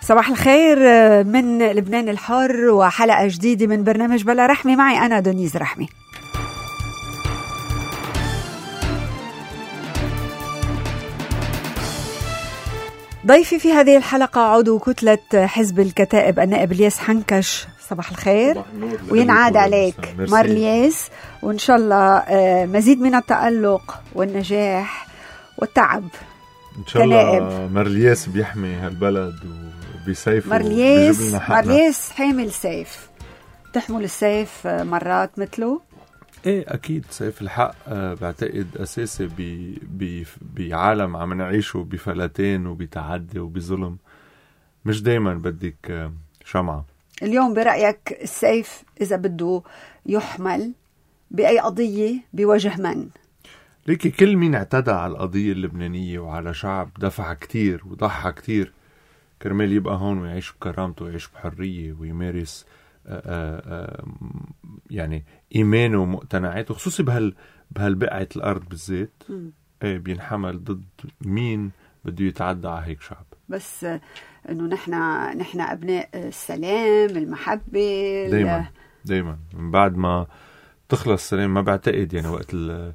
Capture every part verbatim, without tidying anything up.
صباح الخير من لبنان الحر وحلقة جديدة من برنامج بلا رحمة. معي أنا دونيز رحمة. ضيفي في هذه الحلقة عضو كتلة حزب الكتائب النائب الياس حنكش. صباح الخير وينعاد عليك مارلياس، وإن شاء الله مزيد من التألق والنجاح والتعب إن شاء الله. مارلياس بيحمي هالبلد وبيسيف مارلياس مارلياس حامل سيف. تحمل السيف مرات مثله؟ ايه اكيد سيف الحق بعتقد اساسي بي بي بعالم عم نعيشه بفلتين وبتعدي وبظلم. مش دايما بدك شمعة. اليوم برأيك السيف اذا بده يحمل باي قضية بوجه من؟ ليكي كل مين اعتدى على القضية اللبنانية وعلى شعب دفع كتير وضحى كتير كرمال يبقى هون ويعيش بكرامته ويعيش بحرية ويمارس آآ آآ يعني إيمانه ومقتنعاته، خصوصي بهال بهالبقعة الأرض بالذات. ايه بينحمل ضد مين بده يتعدى على هيك شعب. بس إنه نحنا نحنا أبناء السلام المحبة دايما دايما من بعد ما تخلص السلام. ما بعتقد يعني وقت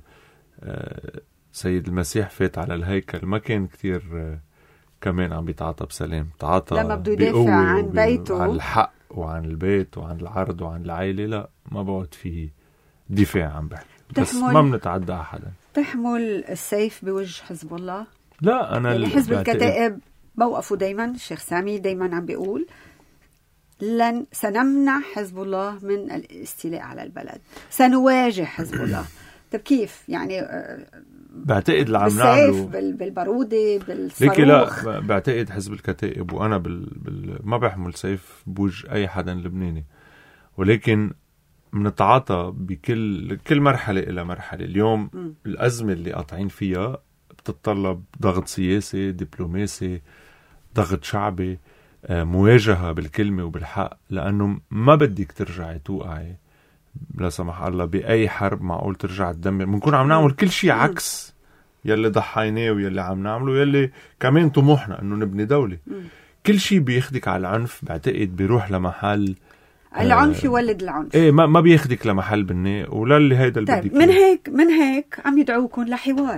سيد المسيح فات على الهيكل ما كان كتير كمان عم بيتعاطى بسلام. تعاطى لما بده يدافع عن بيته، عن الحق وعن البيت وعن العرض وعن العائلة. لا ما بعد فيه دفاع عم بحكي، بس ما بنتعدى على حدا. تحمل السيف بوجه حزب الله؟ لا أنا يعني حزب الكتائب موقفوا دايما. الشيخ سامي دايما عم بيقول لن سنمنع حزب الله من الاستيلاء على البلد، سنواجه حزب الله. طب كيف يعني؟ بعتقد اللي عم نعمله بالبارودة بالصاروخ. لا بعتقد حزب الكتائب وأنا بال... بال... ما بحمل سيف بوجه أي حدا لبناني، ولكن منتعاطى بكل كل مرحلة إلى مرحلة. اليوم م. الأزمة اللي قاطعين فيها بتتطلب ضغط سياسي دبلوماسي، ضغط شعبي، مواجهة بالكلمة وبالحق، لأنه ما بدك ترجعي توقعي لا سمح الله بأي حرب معقول ترجع تدمر. بنكون عم نعمل كل شيء عكس يلي ضحيناه ويلي عم نعمله، يلي كمان طموحنا انه نبني دولة. م. كل شيء بياخدك على العنف بعتقد بيروح لمحل العنف يولد العنف. ايه ما ما بياخدك لمحل بناء ولا اللي هيدا اللي بدك. من هيك من هيك عم يدعوكم لحوار.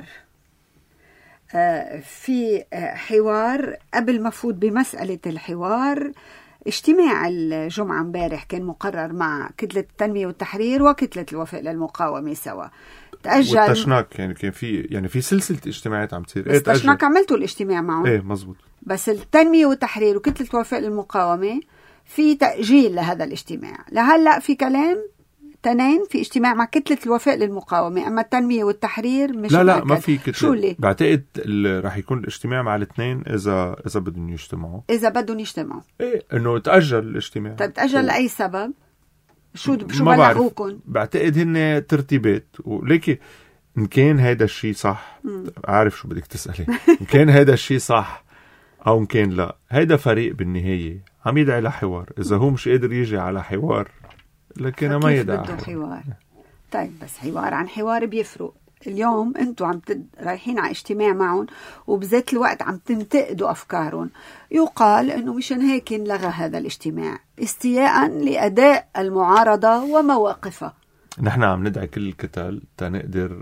آه في آه حوار قبل ما فوت بمسألة الحوار. اجتماع الجمعة امبارح كان مقرر مع كتلة التنمية والتحرير وكتلة الوفاء للمقاومة سوا. تأجل. والتشناك يعني كان في يعني في سلسلة اجتماعات عم تصير. ايه التشناك عملتوا الاجتماع معهم؟ ايه مزبوط. بس التنمية والتحرير وكتلة الوفاء للمقاومة في تأجيل لهذا الاجتماع. لهلأ في كلام تنين في اجتماع مع كتلة الوفاء للمقاومة، أما التنمية والتحرير مش لا مأكد. لا ما في كتلة. شو اللي بعتقد راح يكون الاجتماع مع الاثنين إذا إذا بدهم يجتمعوا. إذا بدهم يجتمعوا إيه إنه تأجل الاجتماع. طيب تأجل و... لأي سبب؟ شو شو بلغوكم؟ بعتقد هن ترتيبات، ولكن إن كان هيدا الشيء صح عارف شو بدك تسألي. إن كان هيدا الشيء صح أو إن كان لا، هيدا فريق بالنهاية عم يدعي لحوار. إذا هو مش قادر يجي على حوار لكن ما يدعي حوار. حوار طيب بس حوار عن حوار بيفرق. اليوم انتوا عم تد... رايحين على اجتماع معهم وبذات الوقت عم تنتقدوا أفكارهم. يقال انه مشان هيك انلغى هذا الاجتماع استياء لأداء المعارضة ومواقفها. نحن عم ندعي كل الكتل تنقدر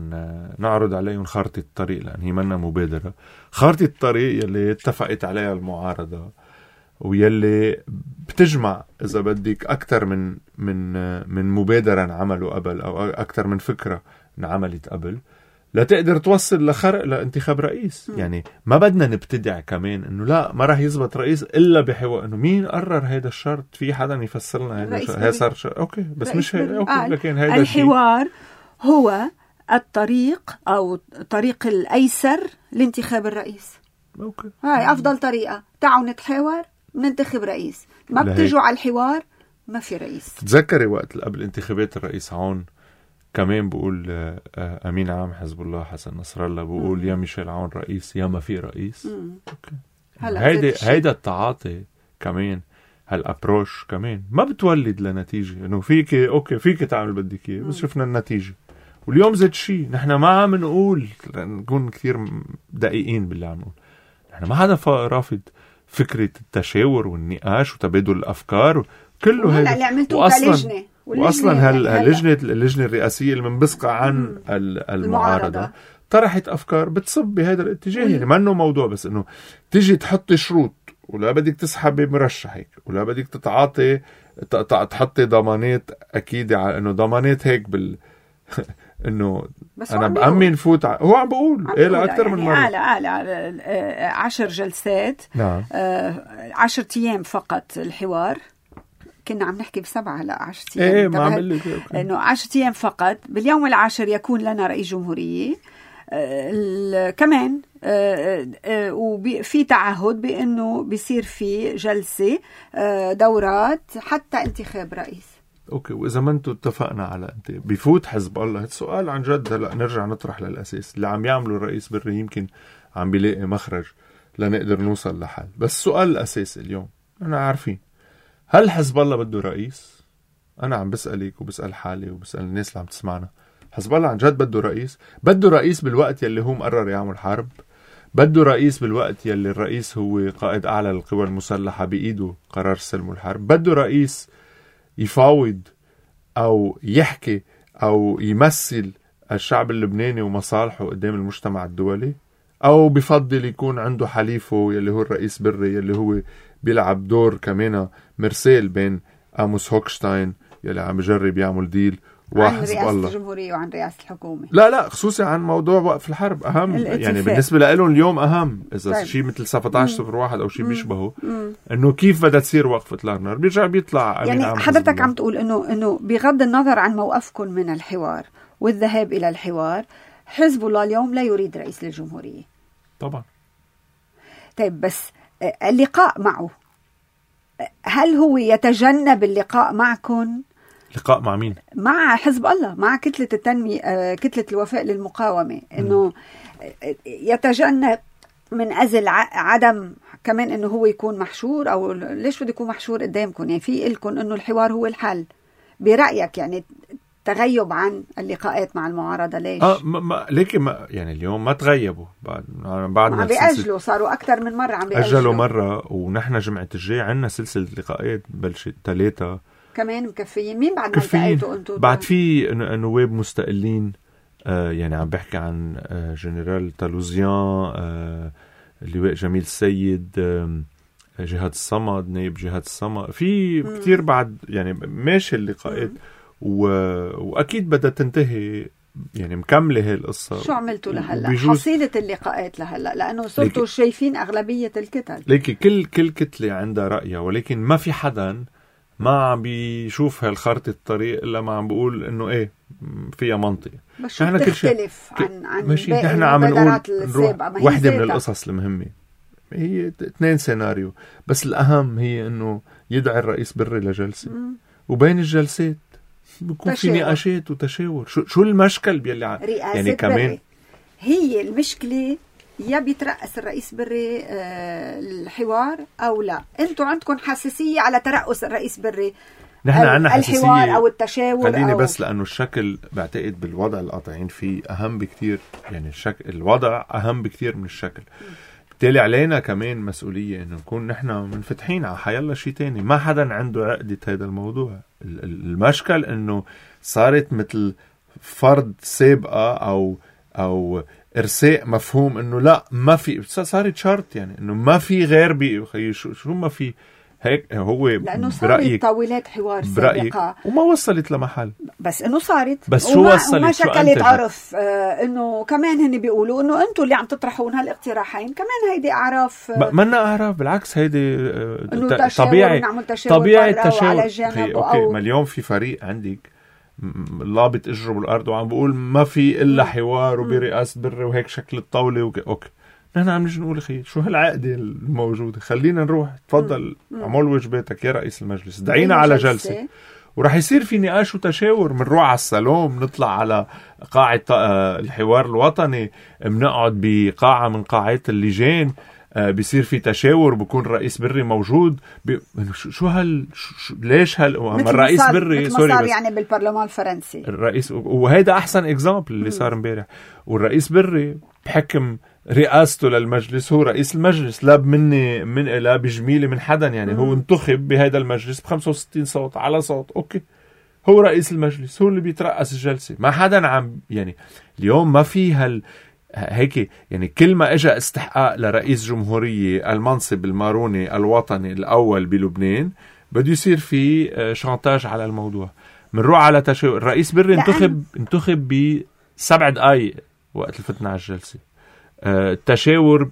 نعرض عليهم خارطة الطريق، لأن هي منا مبادرة. خارطة الطريق يلي اتفقت عليها المعارضة ويلي بتجمع إذا بدك أكتر من من من مبادرة عملوا قبل أو أكتر من فكرة عملت قبل لتقدر توصل لخرق لانتخاب رئيس. م. يعني ما بدنا نبتدع كمان إنه لا ما راح يزبط رئيس إلا بحوار. إنه مين قرر هيدا الشرط؟ في حدا يفسرنا هيدا هي صار شرط. أوكي بس مش هيدا. أوكي لكن هيدا الحوار شيء. هو الطريق أو الطريق الأيسر لانتخاب الرئيس. أوكي هاي أفضل طريقة. تعالوا نتحاور ننتخب رئيس. ما بتجوا على الحوار ما في رئيس. تذكري وقت قبل انتخابات الرئيس عون كمان بقول أمين عام حزب الله حسن نصر الله بقول مم. يا ميشيل عون رئيس يا ما في رئيس. أوكي. هيدا هيدا التعاطي كمان هالابروش كمان ما بتولد لنتيجة. إنه فيك أوكي فيك تعمل بدك إياه بس شفنا النتيجة. واليوم زاد شيء نحن ما عم نقول نكون كثير دقيقين باللي عم نقول. نحن ما حدا رافض فكرة التشاور والنقاش وتبادل الأفكار كله هذا. وأصلا وأصلا هاللجنة اللجنة الرئاسية اللي منبثقة عن المعارضة طرحت أفكار بتصب بهذا الاتجاه. يعني ما إنه موضوع بس إنه تيجي تحط شروط ولا بدك تسحب مرشحك ولا بدك تتعاطي تحطي ضمانات أكيد على إنه ضمانات هيك بال إنه أنا بأمن فوت ع... هو عم بقول إيه لأكثر يعني من مرة أعلى أعلى عشر جلسات. نعم. آه عشر أيام فقط الحوار. كنا عم نحكي بسبعة لا عشر أيام. إيه ما عمل إنه عشر أيام فقط. باليوم العاشر يكون لنا رئيس جمهورية. آه كمان آه آه وفي تعهد بأنه بيصير في جلسة آه دورات حتى انتخاب رئيس. اوكي، واذا ما انتم اتفقنا على انت بفوت حزب الله، السؤال عن جد هلا نرجع نطرح للاساس اللي عم يعمله الرئيس بري يمكن عم بيلاقي مخرج لنقدر نوصل لحل. بس السؤال الاساسي اليوم انا عارفين هل حزب الله بده رئيس؟ انا عم بسالك وبسال حالي وبسال الناس اللي عم تسمعنا، حزب الله عن جد بده رئيس؟ بده رئيس بالوقت يلي هو مقرر يعمل حرب؟ بده رئيس بالوقت يلي الرئيس هو قائد اعلى للقوى المسلحه بايده قرار السلم والحرب؟ بده رئيس يفاوض أو يحكي أو يمثل الشعب اللبناني ومصالحه قدام المجتمع الدولي؟ أو بفضل يكون عنده حليفه يلي هو الرئيس بري يلي هو بيلعب دور كمان مرسال بين آموس هوكشتاين يلي عم بجرب يعمل ديل وحزب الله، عن رئاسة الجمهورية وعن رئاسة الحكومة. لا لا خصوصي عن موضوع وقف الحرب أهم الاتفاق. يعني بالنسبة لهم اليوم أهم إذا طيب. شيء مثل سبعة عشر صفر واحد أو شيء بيشبهه إنه كيف بدها تصير وقف إطلاق نار بيرجع بيطلع. يعني عم حضرتك عم تقول إنه إنه بغض النظر عن موقفكم من الحوار والذهاب إلى الحوار، حزب الله اليوم لا يريد رئيس للجمهورية. طبعا. طيب بس اللقاء معه هل هو يتجنب اللقاء معكم؟ لقاء مع مين؟ مع حزب الله، مع كتلة التنمية، كتلة الوفاء للمقاومة، إنه يتجنب من أجل عدم كمان إنه هو يكون محشور؟ أو ليش بده يكون محشور قدامكم؟ يعني في إلكم إنه الحوار هو الحل برأيك؟ يعني تغيب عن اللقاءات مع المعارضة ليش؟ اه ما ليكي ما يعني اليوم ما تغيبوا بعد بعد عم بيأجلوا، صاروا أكثر من مرة عم بيأجلوا. أجلوا مرة ونحن جمعة الجاي عنا سلسلة لقاءات بلشت ثلاثة كمان مكفيين. مين بعد ما التقيتوا انتوا؟ بعد في نواب مستقلين آه يعني عم بحكي عن آه جنرال تالوزيان، آه اللواء جميل السيد، آه جهاد الصمد، نائب جهاد الصمد، في مم. كتير بعد يعني ماشي اللقاءات و... وأكيد بدها تنتهي يعني مكملة هاي القصة. شو عملتوا لهلا؟ وبيجوز... حصيلة اللقاءات لهلا لأنه صرتوا لكي... شايفين أغلبية الكتل. لكن كل كل كتلة عندها رأيها، ولكن ما في حدا ما عم بيشوف هالخارطة الطريق إلا ما عم بقول إنه إيه فيها منطقة. بس نحن تختلف ك... عن عن ماشي نحن عم نقول واحدة من القصص المهمة هي اثنين سيناريو، بس الأهم هي إنه يدعي الرئيس بري لجلسة م. وبين الجلسات بيكون في نقاشات وتشاور. شو شو المشكل بيلي ع... يعني كمان بري. هي المشكلة يا بيترأس الرئيس بري آه الحوار أو لا. أنتوا عندكم حساسية على ترأس الرئيس بري. نحن عنا حساسية الحوار أو التشاور. خليني أو... بس لأنه الشكل بعتقد بالوضع القاطعين فيه أهم بكتير، يعني الشكل الوضع أهم بكتير من الشكل. بالتالي علينا كمان مسؤولية إنه نكون نحن منفتحين على حيالله شيء تاني. ما حدا عنده عقدة هذا الموضوع. المشكل إنه صارت مثل فرض سابقة أو أو إرساء مفهوم إنه لا ما في، صارت شرط يعني إنه ما في غير بي شو شو ما في هيك. هو لأنه صارت طاولات حوار سابقة وما وصلت لمحل، بس إنه صارت بس شو وما وصلت وما شكلت عرف. آه إنه كمان هني بيقولوا إنه أنتوا اللي عم تطرحون هالاقتراحين كمان هيدي أعراف. آه منا أعراف بالعكس هيدي آه طبيعي طبيعي التشاور. أوكي أو... ما اليوم في فريق عندك لابط اجره بالارض وعم بقول ما في الا حوار وبرئاسه بري وهيك شكل الطاوله وك... اوكي نحن عم نجي نقول اخي شو هالعقده الموجوده، خلينا نروح تفضل اعمل واجباتك يا رئيس المجلس، دعينا على جلسه وراح يصير في نقاش وتشاور. بنروح على الصالون، بنطلع على قاعه الحوار الوطني، بنقعد بقاعه من قاعات اللجان، بيصير في تشاور، بكون الرئيس بري موجود. بي... شو هال شو... ليش هال الرئيس بري سوري بس يعني بالبرلمان الفرنسي الرئيس، وهيدا احسن اكزامبل اللي صار امبارح. والرئيس بري بحكم رئاسته للمجلس هو رئيس المجلس، لا مني من لا بجميلة من حدا يعني. هو انتخب بهذا المجلس ب خمسة وستين صوت على صوت، اوكي هو رئيس المجلس، هو اللي بيترأس الجلسة. ما حدا عم يعني اليوم ما في هال هيك يعني. كل ما اجى استحقاق لرئيس جمهورية المنصب الماروني الوطني الأول بلبنان بده يصير في شانتاج على الموضوع. منروح على تشاور. الرئيس بري انتخب انتخب بسبع دقايق وقت الفتنة على الجلسة. التشاور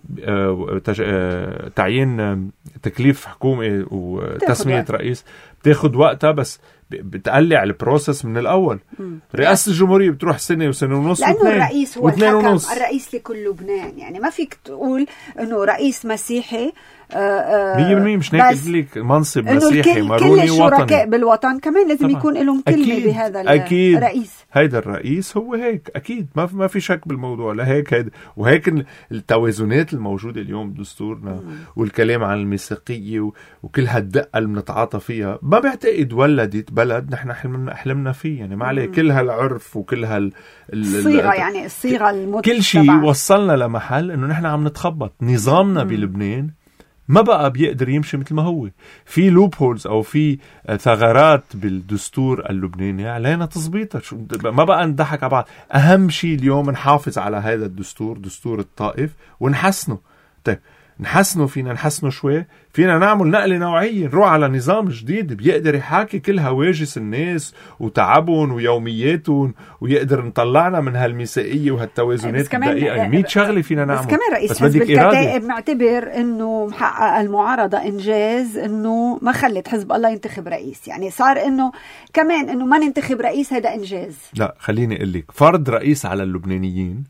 تعيين تكليف حكومي وتسمية رئيس بتاخد وقتها، بس بتقلع البروسس من الأول. مم. رئاسة الجمهورية بتروح سنة وسنة ونص، لأنه الرئيس هو الحكم، الرئيس لكل لبنان. يعني ما فيك تقول أنه رئيس مسيحي مية بالمية مش هيك لك منصب مسيحي ماروني وطني. كل الشركاء بالوطن كمان لازم طبعا يكون لهم كلمة أكيد بهذا أكيد الرئيس. هيدا الرئيس هو هيك أكيد، ما ما في شك بالموضوع. لهيك هيدا وهيك التوازنات الموجودة اليوم بدستورنا مم. والكلام عن الميثاقية وكل هالدقة اللي بنتعاطى فيها ما بعتقد ولدت بلد نحن حلمنا حلمنا فيه يعني. ما عليه كل هالعرف وكل هال الصيغة يعني الصيغة المتبعة كل شيء وصلنا لمحل إنه نحن عم نتخبط. نظامنا مم. بلبنان ما بقى بيقدر يمشي مثل ما هو. في لوب هولز او في ثغرات بالدستور اللبناني علينا تظبيطها. ما بقى نضحك على بعض. اهم شيء اليوم نحافظ على هذا الدستور، دستور الطائف، ونحسنه. طيب نحسنه، فينا نحسنه شوي، فينا نعمل نقلة نوعية، نروح على نظام جديد بيقدر يحاكي كل هواجس الناس وتعبهم ويومياتهم، ويقدر نطلعنا من هالميثاقية وهالتوازنات الدقيقة. مية شغلة فينا نعمل. بس كمان رئيس حزب الكتائب معتبر انه محقق المعارضة انجاز انه ما خلت حزب الله ينتخب رئيس. يعني صار انه كمان انه ما ننتخب رئيس هذا انجاز. لا خليني اقول لك، فرض رئيس على اللبنانيين،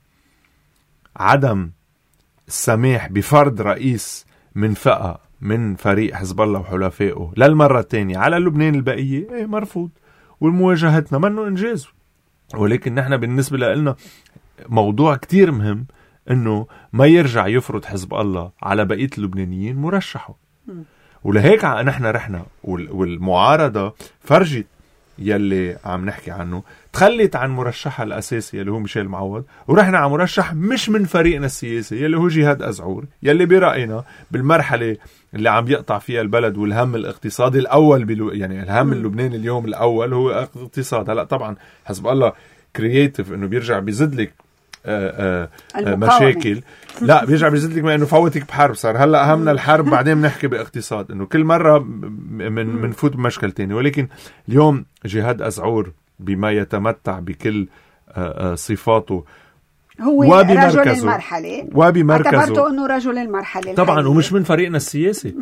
عدم السماح بفرض رئيس من فئة من فريق حزب الله وحلفائه للمرة الثانية على لبنان البقية، ايه مرفوض. والمواجهتنا منه إنجاز. ولكن نحن بالنسبة لنا موضوع كتير مهم انه ما يرجع يفرض حزب الله على بقية اللبنانيين مرشحه. ولهيك نحن رحنا والمعارضة فرجت يلي عم نحكي عنه، تخلت عن مرشحها الأساسي يلي هو ميشيل معوض، ورحنا عن مرشح مش من فريقنا السياسي يلي هو جهاد أزعور، يلي برأينا بالمرحلة اللي عم يقطع فيها البلد والهم الاقتصادي الأول بلو يعني الهم اللبناني اليوم الأول هو اقتصاد. هلأ طبعا حسب الله كرياتيف إنه بيرجع بيزد لك آآ آآ مشاكل، لا بيرجع بيزد لك ما إنه فوتك بحرب. صار هلا أهمنا الحرب بعدين بنحكي باقتصاد، إنه كل مرة من منفوت بمشكل تاني. ولكن اليوم جهاد أزعور بما يتمتع بكل آآ صفاته هو رجل المرحلة، وبمركزه اعتبرته انه رجل المرحلة طبعا الحالية. ومش من فريقنا السياسي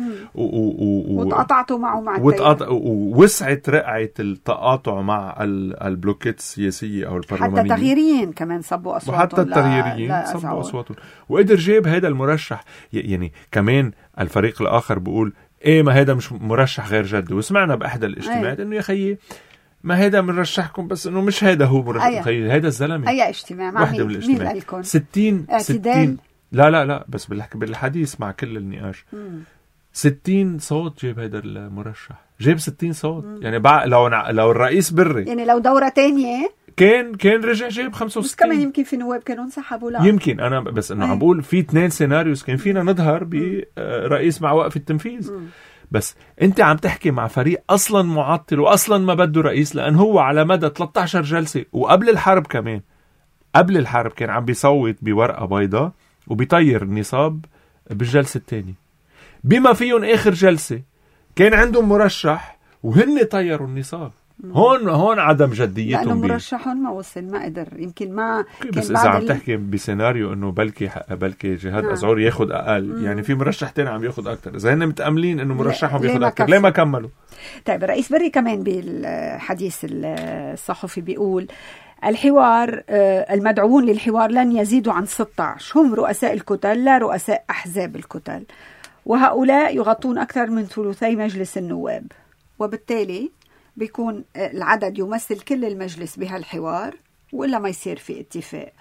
وتقاطعتوا معه مع وتقاطع ووسعت رقعة التقاطع مع البلوكات السياسية او البرلمانية. حتى التغييريين كمان صبوا اصواتهم، وحتى التغييريين صبوا اصواتهم، وقدر جيب هذا المرشح. يعني كمان الفريق الاخر بيقول ايه ما هذا مش مرشح غير جدي. وسمعنا باحدى الاجتماعات انه يا خيي ما هيدا منرشحكم، بس انه مش هيدا هو مرشح. هيدا الزلمه اي اجتماع مع مين؟ مين قالكم؟ ستين ستين لا لا لا بس بالحديث مع كل النقاش مم. ستين صوت جيب هيدا المرشح، جيب ستين صوت. مم. يعني بع... لو لو الرئيس بري يعني لو دوره تانية كان كان رجع جيب خمسة وستين. بس كمان يمكن في نواب كانوا انسحبوا. لا يمكن انا بس انه عم بقول في اثنين سيناريوز كان فينا نظهر برئيس مع وقف التنفيذ. مم. بس انت عم تحكي مع فريق اصلا معطل واصلا ما بده رئيس، لان هو على مدى ثلاثة عشر جلسة وقبل الحرب كمان قبل الحرب كان عم بيصوت بورقة بيضاء وبيطير النصاب بالجلسة الثانية، بما فيهم اخر جلسة كان عندهم مرشح وهن طيروا النصاب. هون هون عدم جديتهم، لأنه مرشحهم ما وصل، ما قدر. يمكن ما بس إذا عم تحكي بسيناريو إنه بلكي بلكي جهاد نعم. أزعور ياخد أقل. مم. يعني في مرشح تاني عم ياخد أكتر. إذا هن متأملين إنه مرشحهم ياخد أكتر ليه ما كملوا؟ طيب الرئيس بري كمان بالحديث الصحفي بيقول الحوار المدعوون للحوار لن يزيدوا عن ستة عشر هم رؤساء الكتل لا رؤساء أحزاب الكتل، وهؤلاء يغطون أكثر من ثلثي مجلس النواب، وبالتالي بيكون العدد يمثل كل المجلس بهالحوار، وإلا ما يصير في اتفاق.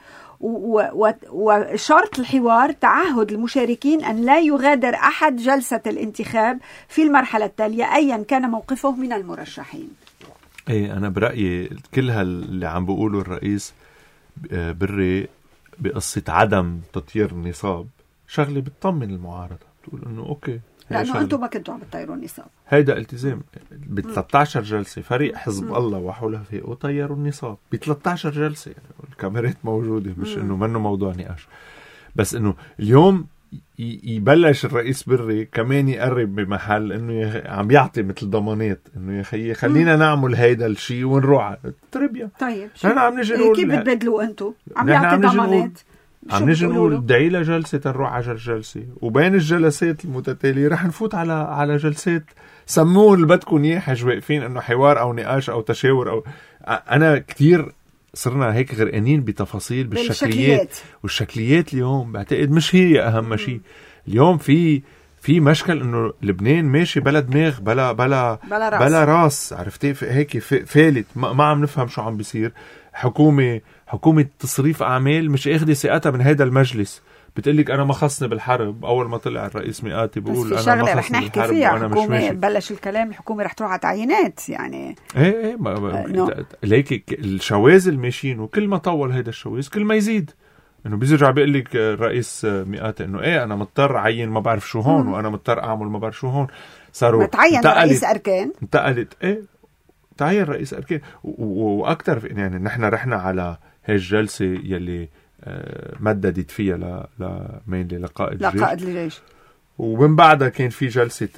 وشرط الحوار تعهد المشاركين أن لا يغادر أحد جلسة الانتخاب في المرحلة التالية أيا كان موقفه من المرشحين. ايه أنا برأيي كل هاللي عم بقوله الرئيس بري بقصة عدم تطيير النصاب شغلة بتطمن المعارضة، بتقول انه اوكي لانه انتم ما كنتوا عم تطيروا النصاب. هيدا التزام. ب ثلاثة عشر جلسة فريق حزب م. الله وحلفائه طيروا النصاب ب ثلاثة عشر جلسة، يعني الكاميرات موجودة، مش م. انه منه موضوع نقاش. بس انه اليوم يبلش الرئيس بري كمان يقرب بمحل انه يخ... عم يعطي مثل ضمانات انه يا خيي خلينا م. نعمل هيدا الشيء ونروح تربيا. طيب نحن عم نجي نقول كيف بتبدلوا انتم؟ عم يعطي ضمانات، عم نجي نقول ادعي لها جلسة نروح على جلسة، وبين الجلسات المتتالية رح نفوت على على جلسات سموه اللي بدكم اياه، حج واقفين انه حوار او نقاش او تشاور او انا كتير صرنا هيك غرقانين بتفاصيل بالشكليات، والشكليات اليوم بعتقد مش هي اهم شيء. اليوم في في مشكل انه لبنان ماشي بلا دماغ بلا بلا بلا راس, بلا راس عرفتي هيك فالت، ما, ما عم نفهم شو عم بيصير. حكومة حكومة تصريف أعمال مش اخذ ثقتها من هذا المجلس، بتقلك أنا ما خصني بالحرب. أول ما طلع الرئيس مئاتي بقول أنا ما خصني بالحرب وأنا مش ماشي. بلش الكلام الحكومة رح تروح على تعيينات يعني ايه ايه ما ليك الشواذ الماشيين، وكل ما طول هذا الشواذ كل ما يزيد. انه بيرجع بيقول لك الرئيس مئات انه ايه انا مضطر عين ما بعرف شو هون، وانا مضطر اعمل ما بعرف شو هون. صاروا متعين رئيس اركان، انتقلت ايه تعين رئيس اركان واكثر. يعني نحن رحنا على هاي الجلسه يلي مددت فيها ل لمين لقائد الجيش لقائد الجيش، ومن بعدها كان في جلسه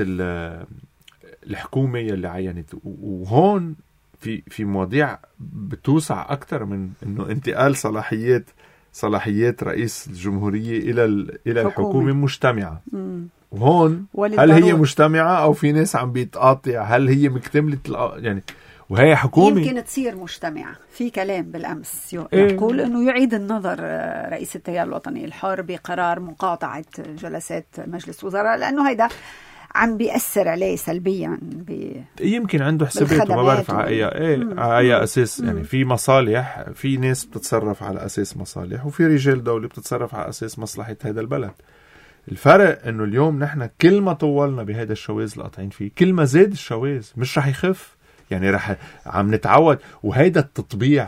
الحكومه يلي عينت. وهون في في مواضيع بتوسع اكثر من انه انتقال صلاحيات صلاحيات رئيس الجمهورية إلى إلى الحكومة مجتمعة. مم. وهون هل هي مجتمعة أو في ناس عم بيتقاطع؟ هل هي مكتملة يعني؟ وهي حكومة يمكن تصير مجتمعة. في كلام بالأمس يقول إيه؟ أنه يعيد النظر رئيس التيار الوطني الحر بقرار مقاطعة جلسات مجلس وزراء، لأنه هيدا عم بيأثر عليه سلبيا. بي... يمكن عنده حسابات وما بعرف على أي إيه على أي أساس. يعني في مصالح، في ناس بتتصرف على أساس مصالح، وفي رجال دولة بتتصرف على أساس مصلحة هذا البلد. الفرق إنه اليوم نحن كل ما طولنا بهذا الشواذ اللي قاطعين فيه كل ما زاد الشواذ، مش رح يخف. يعني رح عم نتعود، وهيدا التطبيع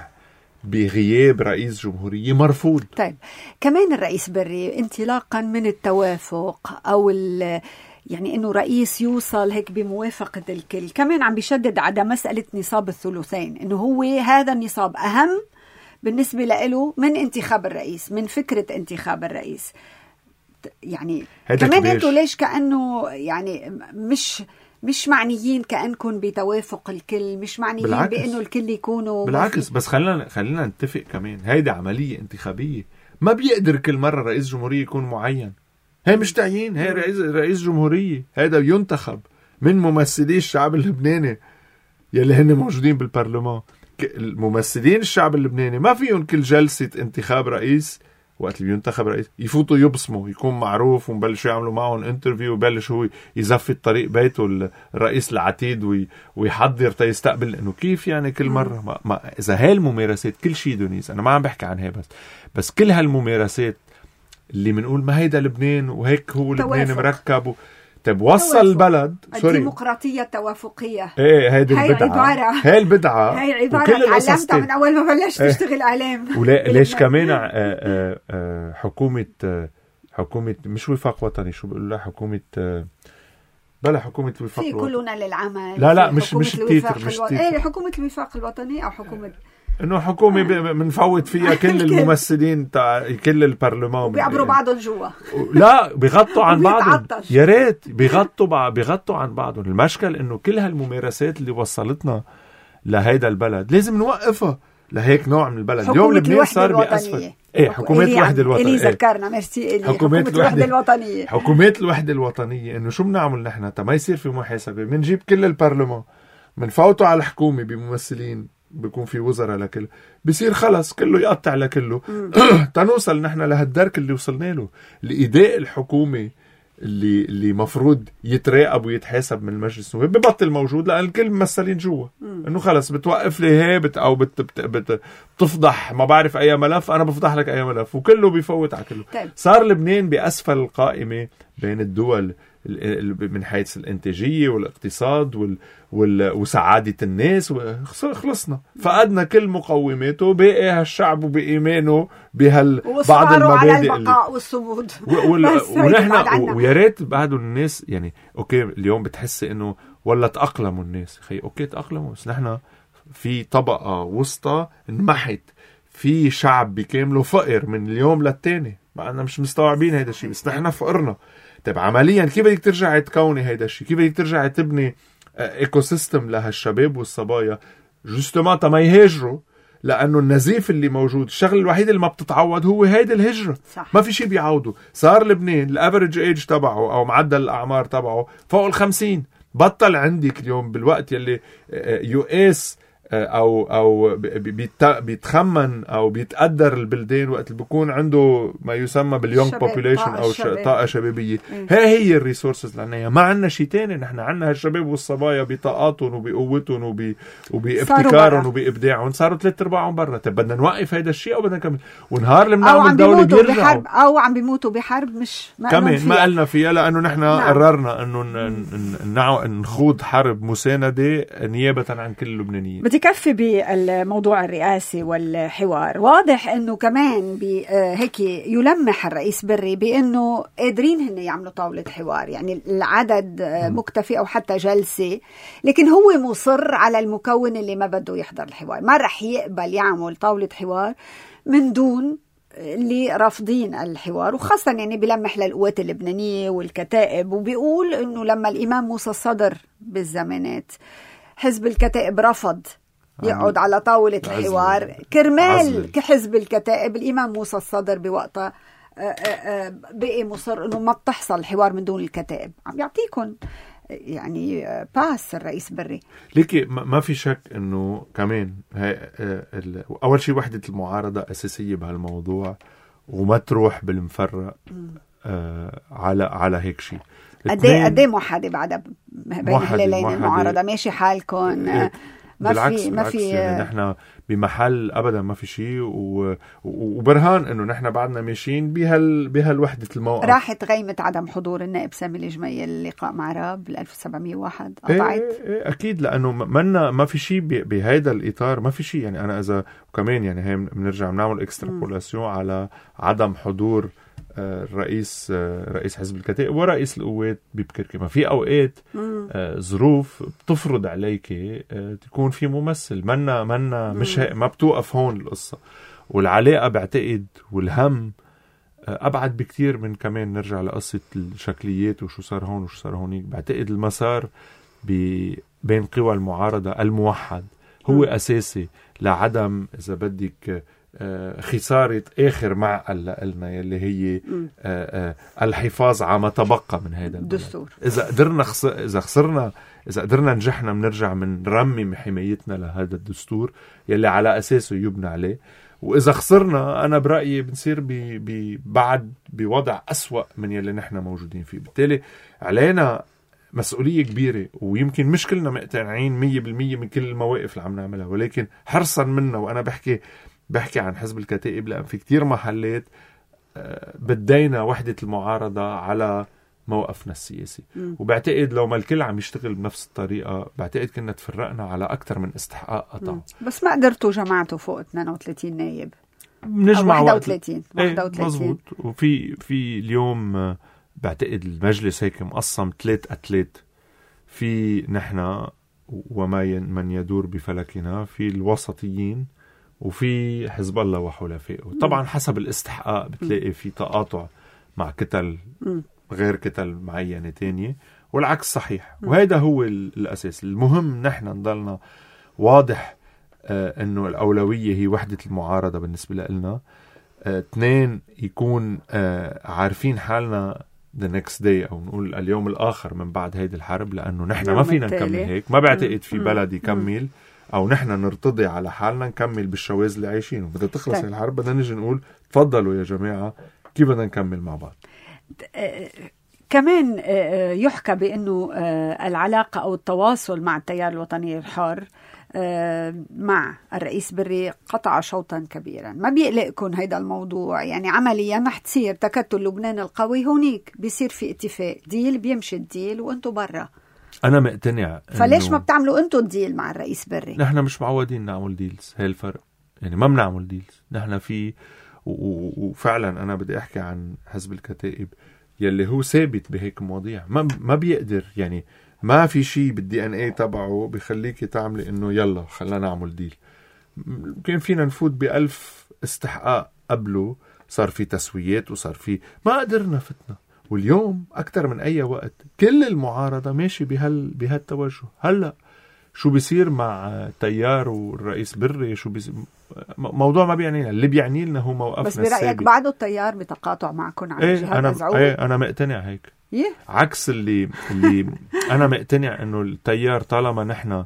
بغياب رئيس جمهورية مرفوض. طيب كمان الرئيس بري انطلاقا من التوافق أو يعني إنه رئيس يوصل هيك بموافقة الكل، كمان عم بيشدد على مسألة نصاب الثلثين، إنه هو هذا النصاب أهم بالنسبة له من انتخاب الرئيس، من فكرة انتخاب الرئيس. يعني كمان انتوا ليش كأنه يعني مش مش معنيين كأنكم بتوافق الكل، مش معنيين بالعكس. بأنه الكل يكونوا بالعكس موافق. بس خلينا خلينا نتفق كمان هيدا عملية انتخابية، ما بيقدر كل مرة رئيس جمهورية يكون معين. هي مش تعيين، هي رئيس رئيس جمهورية، هذا ينتخب من ممثلي الشعب اللبناني يلي هن موجودين بالبرلمان. الممثلين الشعب اللبناني ما فيهم كل جلسة انتخاب رئيس وقت اللي ينتخب رئيس يفوتوا يبصموا يكون معروف ونبلشوا يعملوا معهم انترفيو ويبلش هو يزفي الطريق بيته الرئيس العتيد ويحضر تيستقبل. انه كيف يعني كل مرة ما, ما اذا هاي الممارسات كل شيء دونيس، انا ما عم بحكي عن هي بس بس كل هالممارسات اللي منقول ما هيدا لبنان وهيك هو لبنان مركب و... طيب وصل البلد سوري الديمقراطية التوافقية. ايه هيدي البدعة، هاي البدعة هاي عبارة تعلمتها من أول ما بلشت تشتغل إعلام. وليش كمان آآ آآ حكومة حكومة مش وفاق وطني، شو بيقول لها حكومة بلا حكومة وفاق في كلنا للعمل. لا لا مش مش التيتر مش الو... ايه حكومة الوفاق الوطني أو حكومة انه حكومه بنفوت فيها كل الممثلين تاع كل البرلمان وبيعبروا بعضهم جوا. لا بيغطوا عن بعضهم، يا ريت بيغطوا بيغطوا عن بعضهم. المشكل انه كل هالممارسات اللي وصلتنا لهيدا البلد لازم نوقفها لهيك نوع من البلد. اليوم لبنان صار بأسفل. ايه حكومات الوحدة الوطنية اللي ذكرنا ميرسي اللي حكومات الوحدة الوطنية حكومات الوحدة الوطنية. انه شو بنعمل نحن تا ما يصير في محاسبة؟ بنجيب كل البرلمان بنفوتوا على الحكومة بممثلين، بيكون في وزراء لكل، بيصير خلص كله يقطع لكله تنوصل نحن لهالدرك اللي وصلنا له. لإيداء الحكومة اللي اللي مفروض يتراقب ويتحاسب من المجلس النواب ببطل موجود لأن الكل ممثلين جوا. انه خلص بتوقف لي هابت او بت بت بت بتفضح ما بعرف اي ملف، انا بفضح لك اي ملف وكله بيفوت على كله. طيب. صار لبنان بأسفل القائمة بين الدول من حيث الانتاجية والاقتصاد وال وال وسعادة الناس، خلصنا فقدنا كل مقوماته. باقي هالشعب وبإيمانه بهال بعض المبادئ على البقاء والصمود. ونحن ويا ريت بعدوا الناس يعني اوكي اليوم بتحسي انه ولا تأقلموا الناس، خي اوكي تأقلموا، بس نحن في طبقة وسطى انمحت، في شعب بكامله فقر من اليوم للتاني. ما أنا مش مستوعبين هيدا الشيء، بس نحن فقرنا. طيب عمليا كيف بدك ترجع تكوني هيدا الشيء؟ كيف بدك ترجع تبني ايكو سيستم لهالشباب والصبايا جوستومان تا ما يهاجروا؟ لانه النزيف اللي موجود، الشغل الوحيد اللي ما بتتعوض هو هيدا الهجرة. صح. ما في شيء بيعوضه. صار لبنان الافريج ايج تبعه او معدل الاعمار تبعه فوق الخمسين. بطل عندك اليوم بالوقت يلي يو اس او او بيتخمن او بيتقدر البلدان وقت اللي بيكون عنده ما يسمى باليونج بوبوليشن او طاقه شبابيه. هي هي الريسورسز اللي عندنا، ما عندنا شيء تاني. نحن عندنا هالشباب والصبايا بطاقاتهم وبقوتهم وب وبابتكارهم وبابداعهم، صاروا ثلاث ارباعهم برا. طيب بدنا نوقف هيدا الشيء او بدنا نكمل؟ ونهار اللي بنعمل الدوله بيرجعوا او عم بيموتوا بحرب مش ما كمان ما قلنا فيها، لانه نحن نعم. قررنا انه نخوض حرب مسانده نيابه عن كل اللبنانيين. كفي بالموضوع الرئاسي والحوار. واضح انه كمان هيك يلمح الرئيس بري بانه قادرين هن يعملوا طاولة حوار، يعني العدد مكتفي او حتى جلسة، لكن هو مصر على المكون اللي ما بده يحضر الحوار. ما رح يقبل يعمل طاولة حوار من دون اللي رافضين الحوار، وخاصة يعني بلمح للقوات اللبنانية والكتائب، وبيقول انه لما الامام موسى الصدر بالزمانات حزب الكتائب رفض يقعد على طاولة الحوار كرمال كحزب الكتائب، الإمام موسى الصدر بوقتها بقي مصر إنه ما بتحصل الحوار من دون الكتائب. عم يعطيكم يعني باس الرئيس بري. ليكي ما في شك إنه كمان هاي أول شيء وحدة المعارضة أساسية بهالموضوع، وما تروح بالمفرق على على هيك شيء. قديه قديه موحدة بعدها بين هلالين المعارضة، ماشي حالكم؟ ما بالعكس في ما في يعني نحن بمحل ابدا ما في شيء، وبرهان انه نحن بعدنا ماشيين بهال بهالوحده الموقف. راحت غيمه عدم حضور النائب سامي الجميل اللقاء مع راب بال ألف وسبعمية وواحد قطعت. ايه ايه اكيد، لانه منا ما في شيء بهيدا الاطار، ما في شيء. يعني انا اذا كمان يعني هي بنرجع بنعمل اكسترابولاسيون على عدم حضور الرئيس رئيس حزب الكتائب ورئيس القوات ببكركي. ما في اوقات ظروف بتفرض عليك تكون في ممثل. منا منا مش ما بتوقف هون القصه. والعلاقه بعتقد والهم ابعد بكتير من كمان نرجع لقصه الشكليات وشو صار هون وشو صار هونيك. بعتقد المسار بين قوى المعارضه الموحد هو اساسي لعدم اذا بدك خسارة آخر معقل لنا يلي هي الحفاظ على ما تبقى من هذا الدستور. إذا قدرنا خس... إذا خسرنا إذا قدرنا نجحنا بنرجع من رمم حمايتنا لهذا الدستور يلي على أساسه يبنى عليه. وإذا خسرنا أنا برأيي بنصير ب... ب... بعد بوضع أسوأ من يلي نحن موجودين فيه. بالتالي علينا مسؤولية كبيرة، ويمكن مش كلنا مقتنعين مية بالمية من كل المواقف اللي عم نعملها، ولكن حرصا منا. وأنا بحكي بحكي عن حزب الكتائب لأن في كتير محلات بدينا وحدة المعارضة على موقفنا السياسي. م. وبعتقد لو ما الكل عم يشتغل بنفس الطريقة بعتقد كنا تفرقنا على أكتر من استحقاق قطع. بس ما قدرتوا جماعته فوق اثنين وثلاثين نايب. بنجمع واحد وثلاثين ايه مزبوط. وفي في اليوم بعتقد المجلس هيك مقسم ثلاث أتلات. في نحن وما من يدور بفلكنا، في الوسطيين، وفي حزب الله وحلفائه. طبعا حسب الاستحقاق بتلاقي في تقاطع مع كتل غير كتل معينة تانية، والعكس صحيح. وهذا هو الأساس. المهم نحن نضلنا واضح آه أنه الأولوية هي وحدة المعارضة بالنسبة لنا. آه اثنين يكون آه عارفين حالنا the next day أو نقول اليوم الآخر من بعد هيدي الحرب، لأنه نحن ما فينا نكمل هيك. ما بعتقد في بلد يكمل أو نحن نرتضي على حالنا نكمل بالشواذ اللي عايشين. وبدأ تخلص طيب. الحرب بدنا نجي نقول تفضلوا يا جماعة كيف بدنا نكمل مع بعض. كمان يحكى بأنه العلاقة أو التواصل مع التيار الوطني الحار مع الرئيس بري قطع شوطا كبيرا. ما بيقلقكم هيدا الموضوع؟ يعني عمليا رح تصير تكتل لبنان القوي، هونيك بيصير في اتفاق ديل، بيمشي الديل وانتو برا. أنا مقتنع. فليش ما بتعملوا انتو الديل مع الرئيس بري؟ نحن مش معودين نعمل ديلز، هاي الفرق. يعني ما بنعمل ديلز نحن في، وفعلا أنا بدي أحكي عن حزب الكتائب يلي هو ثابت بهيك مواضيع. ما ما بيقدر، يعني ما في شيء بالدي ان اي تبعه بيخليك تعملي انه يلا خلينا نعمل ديل. كان فينا نفوت بألف استحقاق قبله، صار في تسويات وصار في، ما قدرنا فتنا. واليوم أكتر من أي وقت كل المعارضة ماشي بهال بهالتوجه. هلأ شو بيصير مع تيار والرئيس بري، شو بيصير موضوع ما بيعنينا. اللي بيعني لنا هو موقفنا السابق. بس برأيك بعده التيار بتقاطع معكم على ايه جهاد أزعور؟ ايه أنا مقتنع هيك. يه؟ عكس اللي اللي أنا مقتنع إنه التيار طالما نحن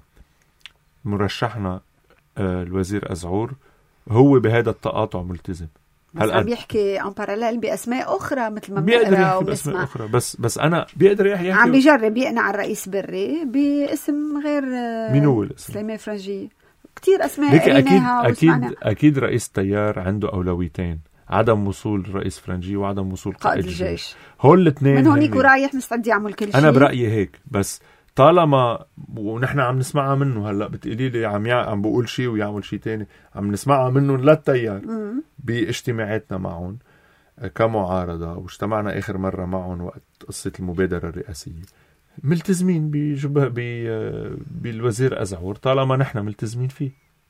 مرشحنا آه الوزير أزعور هو بهذا التقاطع ملتزم. بس عم بيحكي عن باراليل بأسماء أخرى مثل ما بيقدر يحكي بأسماء أخرى، بس بس أنا بيقدر يحكي عم بيجرب يقنع الرئيس بري باسم غير مين هو الاسم؟ سليمان فرنجي. كتير أسماء أكيد أكيد أكيد رئيس التيار عنده أولويتين: عدم وصول الرئيس فرنجي وعدم وصول قائد الجيش. هول الاثنين من هونيك ورايح مستعد يعمل كل شيء. أنا برأيي هيك. بس طالما ونحن عم نسمعها منه، هلا بتقولي لي عم يع... عم بقول شيء ويعمل شيء تاني، عم نسمعها منه للتيار باجتماعاتنا معهم كمعارضة، واجتمعنا آخر مرة معهم وقت قصة المبادرة الرئاسية. ملتزمين بجبه ب... بالوزير أزعور طالما نحن ملتزمين فيه.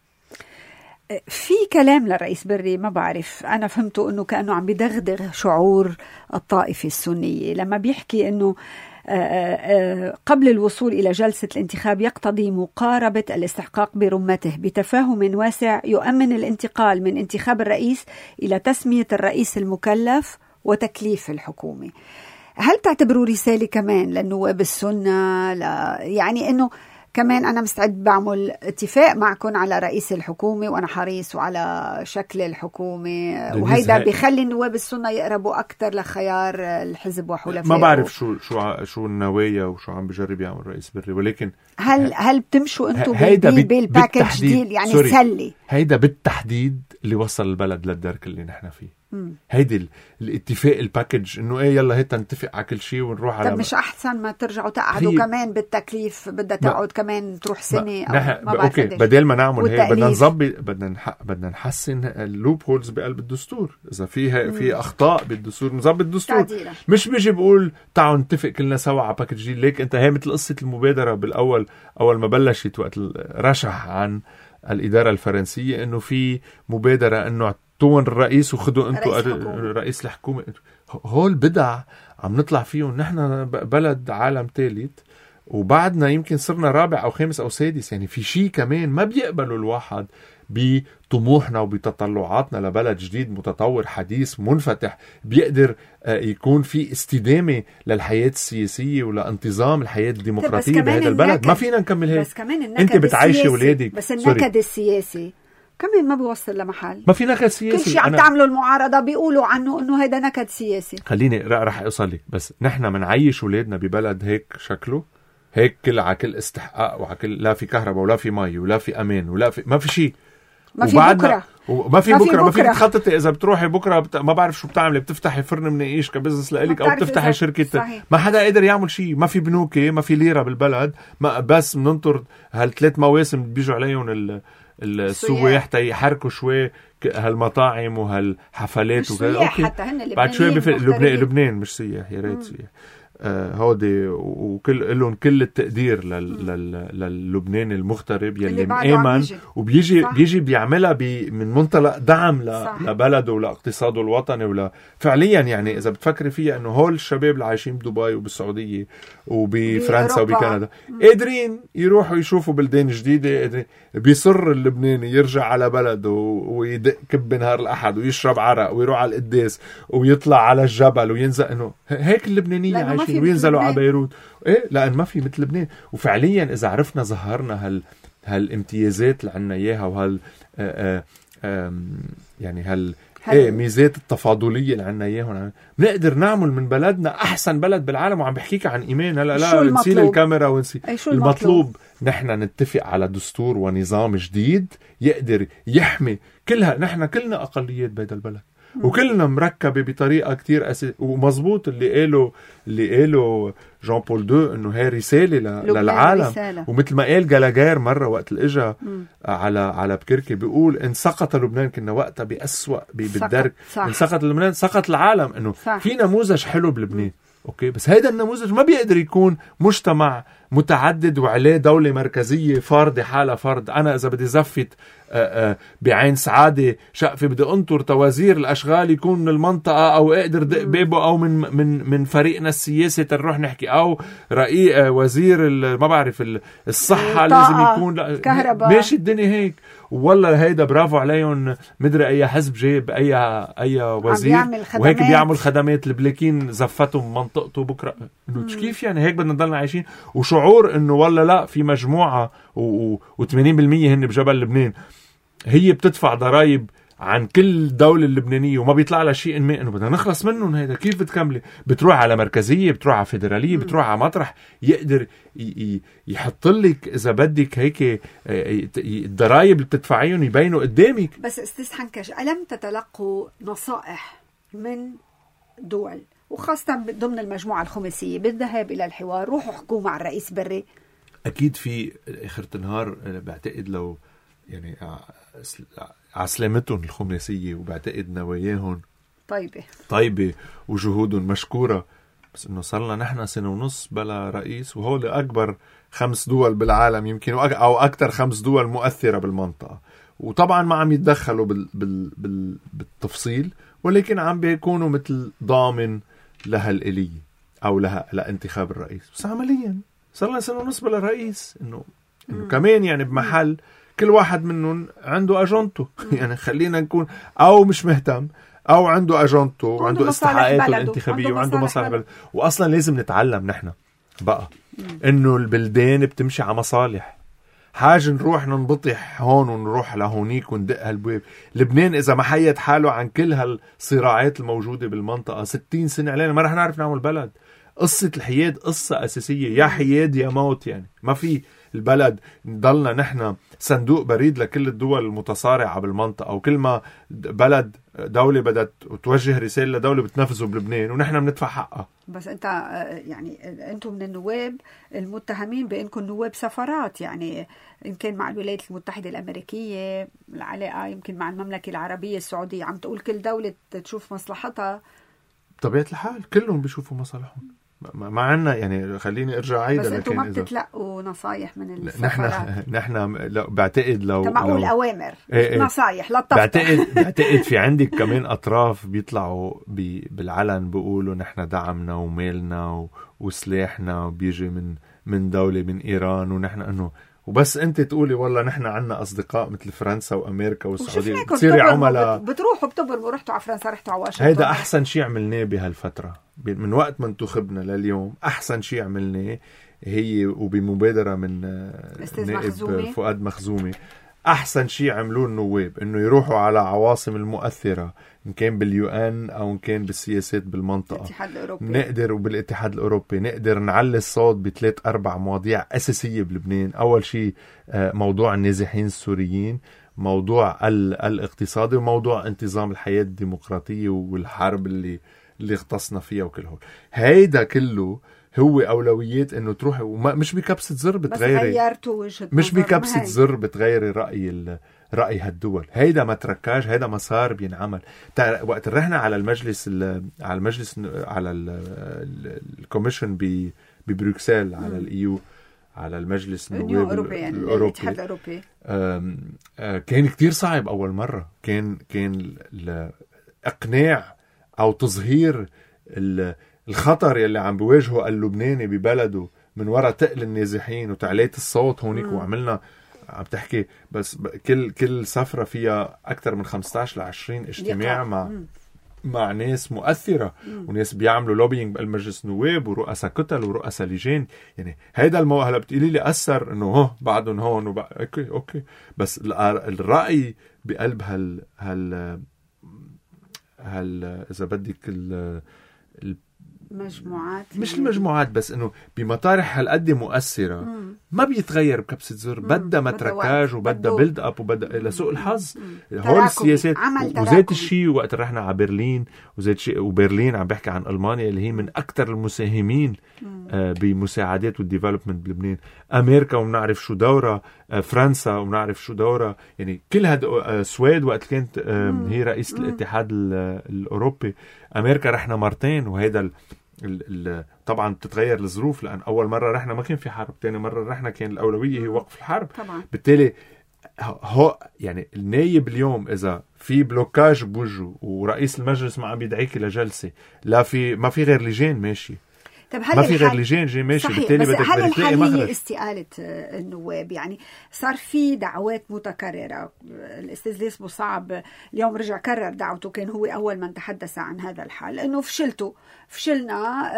في كلام للرئيس بري ما بعرف، أنا فهمته أنه كأنه عم بدغدغ شعور الطائفة السنية لما بيحكي أنه قبل الوصول إلى جلسة الانتخاب يقتضي مقاربة الاستحقاق برمته بتفاهم واسع يؤمن الانتقال من انتخاب الرئيس إلى تسمية الرئيس المكلف وتكليف الحكومة. هل تعتبروا رسالة كمان للنواب السنة؟ لا يعني أنه كمان أنا مستعد بعمل اتفاق معكم على رئيس الحكومة وأنا حريص وعلى شكل الحكومة، وهيدا بيخلي النواب السنة يقربوا أكتر لخيار الحزب وحلفائه. ما بعرف شو شو شو النوايا وشو عم بجرب يعمل رئيس بري، ولكن هل هل بتمشوا أنتوا بالباكج ديل يعني سلي؟ هيدا بالتحديد اللي وصل البلد للدرك اللي نحن فيه. هيدي الاتفاق الباكج انه ايه يلا هيدا نتفق على كل شيء ونروح على. طب مش احسن ما ترجعوا تقعدوا هي... كمان بالتكليف بدها تقعد كمان تروح سنه او نح... ما بعرف اوكي بدل ما نعمل هيك بدنا نظبط، بدنا نح... بدنا نحسن اللوب هولز بقلب الدستور. اذا فيها في اخطاء بالدستور نظبط الدستور. تعديلة. مش بيجي بقول تعالوا نتفق كلنا سوا على باكج جديد. ليك انت هي مثل قصه المبادره بالاول، اول ما بلشت وقت رشح عن الاداره الفرنسيه انه في مبادره انه تون الرئيس وخدوا انتوا رئيس الحكومة. هول بدع عم نطلع فيهم. نحن بلد عالم ثالث وبعدنا يمكن صرنا رابع او خامس او سادس. يعني في شيء كمان ما بيقبلوا الواحد بطموحنا وبتطلعاتنا لبلد جديد متطور حديث منفتح بيقدر يكون في استدامة للحياة السياسية ولانتظام الحياة الديمقراطية بهذا البلد. ما فينا نكمل هيك. بس كمان انت بتعيشي ولادك. بس النكد السياسي كمان ما بيوصل لمحل. ما في نكد سياسي. كل شيء عم تعملوا المعارضة بيقولوا عنه انه هيدا نكد سياسي. خليني رح اوصلك. بس نحن منعيش ولادنا ببلد هيك شكله هيك كل على كل استحقاق وعلى كل لا في كهرباء ولا في مي ولا في امان ولا في ما في شيء. ما في بكره وما في بكره ما في تخططي. اذا بتروحي بكره بت... ما بعرف شو بتعملي، بتفتحي فرن مناقيش كبزنس لإلك او بتفتحي شركه. صحيح. ما حدا قادر يعمل شيء. ما في بنوك، ما في ليره بالبلد. ما بس بننطر هالثلاث مواسم بيجوا عليهم ال... السواح يحركوا شوي هالمطاعم وهالحفلات وكذا. اوكي حتى هن بعد شوي بف... لبنان لبنان مش سياح يا ريت سياح. آه هودي وكل لهم كل التقدير لل... لل... للبنان المغترب يلي مآمن وبيجي صح. بيجي بيعملها بي... من منطلق دعم ل... لبلده ولاقتصاده الوطني ولا فعليا. يعني اذا بتفكري فيها انه هول الشباب اللي عايشين بدبي وبالسعوديه وبفرنسا وبكندا قادرين يروحوا يشوفوا بلدان جديده، قادرين. بيصر اللبناني يرجع على بلده ويدق كب نهار الاحد ويشرب عرق ويروح على القداس ويطلع على الجبل وينزل. انه هيك اللبنانيه عايشين وينزلوا على بيروت. ايه لان ما في مثل لبنان. وفعليا اذا عرفنا ظهرنا هال هالامتيازات اللي عنا اياها وهال آآ آآ يعني هال ايه ميزات التفاضليه اللي عنا اياهم، بنقدر نعمل من بلدنا احسن بلد بالعالم. وعم بحكيك عن ايمان هلا، لا نسيل الكاميرا ونسي المطلوب, المطلوب نحن نتفق على دستور ونظام جديد يقدر يحمي كلها. نحن كلنا اقليات بهذا البلد وكلنا مركبه بطريقه كتير أساسية. ومزبوط اللي قاله اللي قاله جان بول دو انه هي رساله للعالم رسالة. ومثل ما قال جالاجير مره وقت الاجا على على بكركي بيقول ان سقط لبنان كنا وقتها باسوا بالدرك، ان سقط لبنان سقط العالم. انه في نموذج حلو بلبنان اوكي، بس هيدا النموذج ما بيقدر يكون مجتمع متعدد وعليه دولة مركزية فاردة حالة فرد. أنا إذا بدي زفت بعين سعادة شقفة بدي أنطر توازير الأشغال يكون من المنطقة، أو أقدر دق بيبه، أو من من من فريقنا السياسي تروح نحكي، أو رئيس وزير ما بعرف الصحة لازم يكون ماشي الدنيا هيك. والله هيدا برافو عليهم، مدري أي حزب جايب أي أي وزير وهيك بيعمل خدمات البلاكين زفتهم منطقته بكرة. إنه كيف يعني هيك بدنا نضلنا عايشين؟ وشعور إنه والله لا في مجموعة وثمانين بالمية هن بجبل لبنان هي بتدفع ضرائب عن كل دولة اللبنانية وما بيطلع لها شيء، ما إنه بدنا نخلص منهم. هيدا كيف بتكملي؟ بتروح على مركزية، بتروح على فيدرالية، بتروح على مطرح يقدر يحط لك إذا بدك هيك الضرائب اللي بتدفعيهم يبينوا قدامك. بس استاذ حنكش، ألم تتلقوا نصائح من دول وخاصة ضمن المجموعة الخماسية بالذهاب إلى الحوار؟ روحوا حكوا مع الرئيس بري. أكيد في آخر النهار بعتقد لو يعني عسلامتهم الخماسية وبعتقد نواياهم طيبة طيبة وجهودهم مشكورة، بس إنه صار لنا نحن سنة ونص بلا رئيس، وهول أكبر خمس دول بالعالم يمكن أو أكتر خمس دول مؤثرة بالمنطقة، وطبعا ما عم يتدخلوا بال بال بال بالتفصيل، ولكن عم بيكونوا مثل ضامن لها الآلية أو لها لانتخاب الرئيس. بس عمليا صار لنا سنة ونص بلا رئيس، إنه إنه كمان يعني بمحل كل واحد منهم عنده أجندته يعني خلينا نكون أو مش مهتم أو عنده أجندته وعنده استحقاقاته الانتخابية وعنده مصالح بلد. وأصلا لازم نتعلم نحن بقى إنه البلدان بتمشي على مصالح. حاجة نروح ننبطح هون ونروح لهونيك وندق هالبواب. لبنان إذا ما حيد حاله عن كل هالصراعات الموجودة بالمنطقة ستين سنة علينا ما رح نعرف نعمل بلد. قصة الحياد قصة أساسية، يا حياد يا موت. يعني ما في البلد نضلنا نحن صندوق بريد لكل الدول المتصارعة بالمنطقة، وكل ما بلد دولة بدأت توجه رسالة لدولة بتنفذه بلبنان ونحن بندفع حقها. بس انت يعني انتم من النواب المتهمين بانكم نواب سفارات، يعني يمكن مع الولايات المتحدة الأمريكية، العلاقة يمكن مع المملكة العربية السعودية، عم تقول كل دولة تشوف مصلحتها. طبيعة الحال كلهم بيشوفوا مصالحهم، ما عنا يعني. خليني ارجع عيدا، بس انتم ما بتتلقوا نصايح من السفارات؟ نحن نحن بعتقد لو معقول لو اوامر ايه نصايح لا تفضل. بعتقد بعتقد في عندك كمان اطراف بيطلعوا بي بالعلن بيقولوا نحن دعمنا ومالنا وسلاحنا وبيجي من من دولة من ايران، ونحن انه وبس انت تقولي والله نحن عنا اصدقاء مثل فرنسا وامريكا والسعوديه بتصيري عملاء. بتروحوا بتبرموا، رحتوا على فرنسا، رحتوا على واشنطن. هيدا احسن شيء عملناه بهالفتره من وقت ما انتخبنا لليوم. احسن شيء عملناه هي وبمبادره من نائب فؤاد مخزومي، احسن شيء عملوه النواب انه يروحوا على عواصم المؤثره ان كان باليو ان او ان كان بالسياسات بالمنطقه، الاتحاد الاوروبي نقدر وبالاتحاد الاوروبي نقدر نعلي الصوت بثلاث اربع مواضيع اساسيه بلبنان. اول شيء موضوع النازحين السوريين، موضوع الاقتصادي، وموضوع انتظام الحياه الديمقراطيه والحرب اللي اللي اختصنا فيها وكل هول. هيدا كله هو أولويات إنه تروحي، ومش بكبسة زر بتغيري، مش بكبسة زر بتغيري رأي ال... رأي هالدول. هيدا ما تركاج، هيدا ما صار بينعمل. تع... وقت رحنا على المجلس ال... على المجلس على الكوميشن ب... ببروكسل على الإيو، على المجلس النواب الأوروبي الاتحاد الأوروبي، أم... أه كان كتير صعب أول مرة. كان كان الإقناع أو تظهير ال... الخطر يلي عم بيواجهه اللبناني ببلده من وراء تقل النازحين وتعلية الصوت هونيك. وعملنا عم تحكي بس كل كل سفرة فيها أكثر من خمسة عشر لعشرين اجتماع مع مم. مع ناس مؤثرة مم. وناس بيعملوا لوبينج بالمجلس النواب ورؤساء كتل ورؤساء لجان. يعني هيدا المو هلا بتقولي لي أثر إنه هو بعدهم هون وبعد أوكي أوكي، بس الرأي بقلب هال هال هال اذا بدك ال مجموعات مش المجموعات بس انه بمطارح هالقد مؤثره مم. ما بيتغير بكبسه زر، بدها متركاج وبدها بيلد اب وبدها لسوء الحظ هول السياسات. وزيت الشيء وقت رحنا على برلين وزيت شيء وبرلين عم بحكي عن المانيا اللي هي من اكثر المساهمين آه بمساعدات والديفلوبمنت بلبنان. امريكا وبنعرف شو دورها، آه فرنسا وبنعرف شو دورها، يعني كل هاد آه سويد وقت كانت آه هي رئيسة الاتحاد الاوروبي. امريكا رحنا مرتين وهيدا ال ال ال طبعا بتتغير الظروف، لان اول مره رحنا ما كان في حرب، ثاني مره رحنا كان الاولويه هي وقف الحرب طبعا. بالتالي هو يعني النايب اليوم اذا في بلوكاج بوجهه ورئيس المجلس ما عم بيدعيك لجلسه، لا في ما في غير لجان ماشي، طب ما في غير لجان جاي ماشي، بالتالي بدك هل تلاقي مخرج. هي استقالة النواب يعني صار في دعوات متكررة. الأستاذ ليس بوصعب اليوم رجع كرر دعوته، كان هو أول من تحدث عن هذا الحال، إنه فشلتوا فشلنا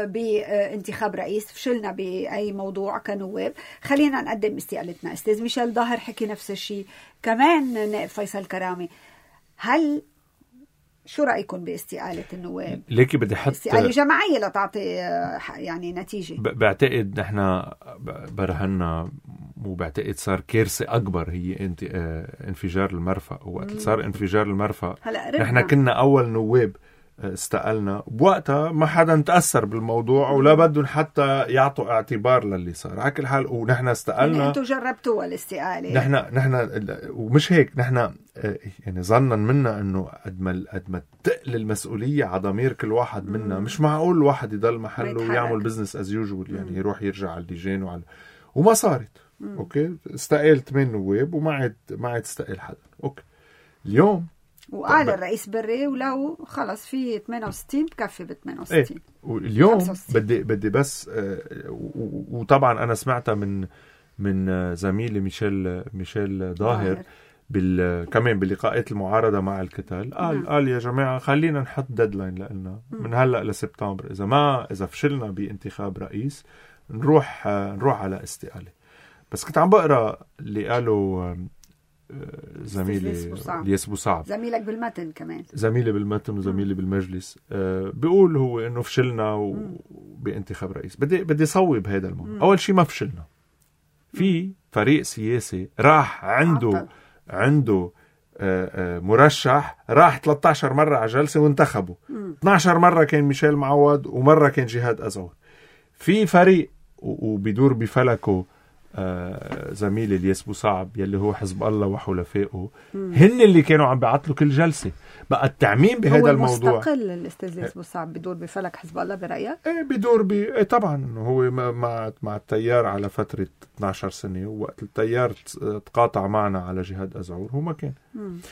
بانتخاب رئيس، فشلنا بأي موضوع كنواب، خلينا نقدم استقالتنا. أستاذ ميشيل ظاهر حكي نفس الشيء، كمان نائب فيصل كرامي. هل شو رأيكم باستقالة النواب؟ ليكي بدي حط استقالة جماعية لتعطي يعني نتيجة. بعتقد نحن برهنا وبعتقد صار كارثة أكبر هي انت انفجار المرفأ. وقت صار انفجار المرفأ نحن كنا أول نواب استقلنا بوقتها، ما حدا تأثر بالموضوع ولا بدهم حتى يعطوا اعتبار للي صار. على كل حال ونحن استقلنا. يعني انتوا جربتوا الاستقالة. نحن نحن ومش هيك، نحن يعني ظنا منا انه قد ما قد ما تقل المسؤولية على ضمير كل واحد منا، مش معقول الواحد يضل محله ويعمل بزنس از يوجوال، يعني يروح يرجع على اللجان وعلى وما صارت. مم. اوكي استقلت ثمان نواب وما عاد ما عاد استقل حدا. اوكي اليوم وقال الرئيس بري ولو خلص في ثمانية وستين بكفي ب ثمانية وستين. ايه واليوم بدي بدي بس آه وطبعا انا سمعتها من من زميلي ميشيل ميشيل ظاهر بال كمان بلقاءات المعارضه مع الكتل، قال نعم. قال يا جماعه خلينا نحط ديدلاين لنا من هلا لسبتمبر، اذا ما اذا فشلنا بانتخاب رئيس نروح آه نروح على استقاله. بس كنت عم بقرا اللي قالوا زميلي ليس بوصعب، زميلك بالمتن كمان، زميلي بالمتن وزميلي بالمجلس، آه بيقول هو انه فشلنا بانتخاب رئيس. بدي بدي صوب هذا الموضوع. اول شيء ما فشلنا، في فريق سياسي راح عنده عطل. عنده آه آه مرشح راح ثلاثة عشر مرة على جلسة وانتخبوا، اثني عشر مرة كان ميشيل معوض ومرة كان جهاد أزعور. في فريق وبيدور بفلكه آه زميلي الياس بوصعب يلي هو حزب الله وحلفائه، هن اللي كانوا عم بيعطلوا كل جلسة. بقى التعميم بهذا الموضوع هو مستقل. الاستاذ الياس بوصعب بدور بفلك حزب الله برأيك؟ ايه بدور ب ايه طبعا هو مع مع التيار على فترة اثني عشر سنة، ووقت التيار تقاطع معنا على جهاد أزعور هو ما كان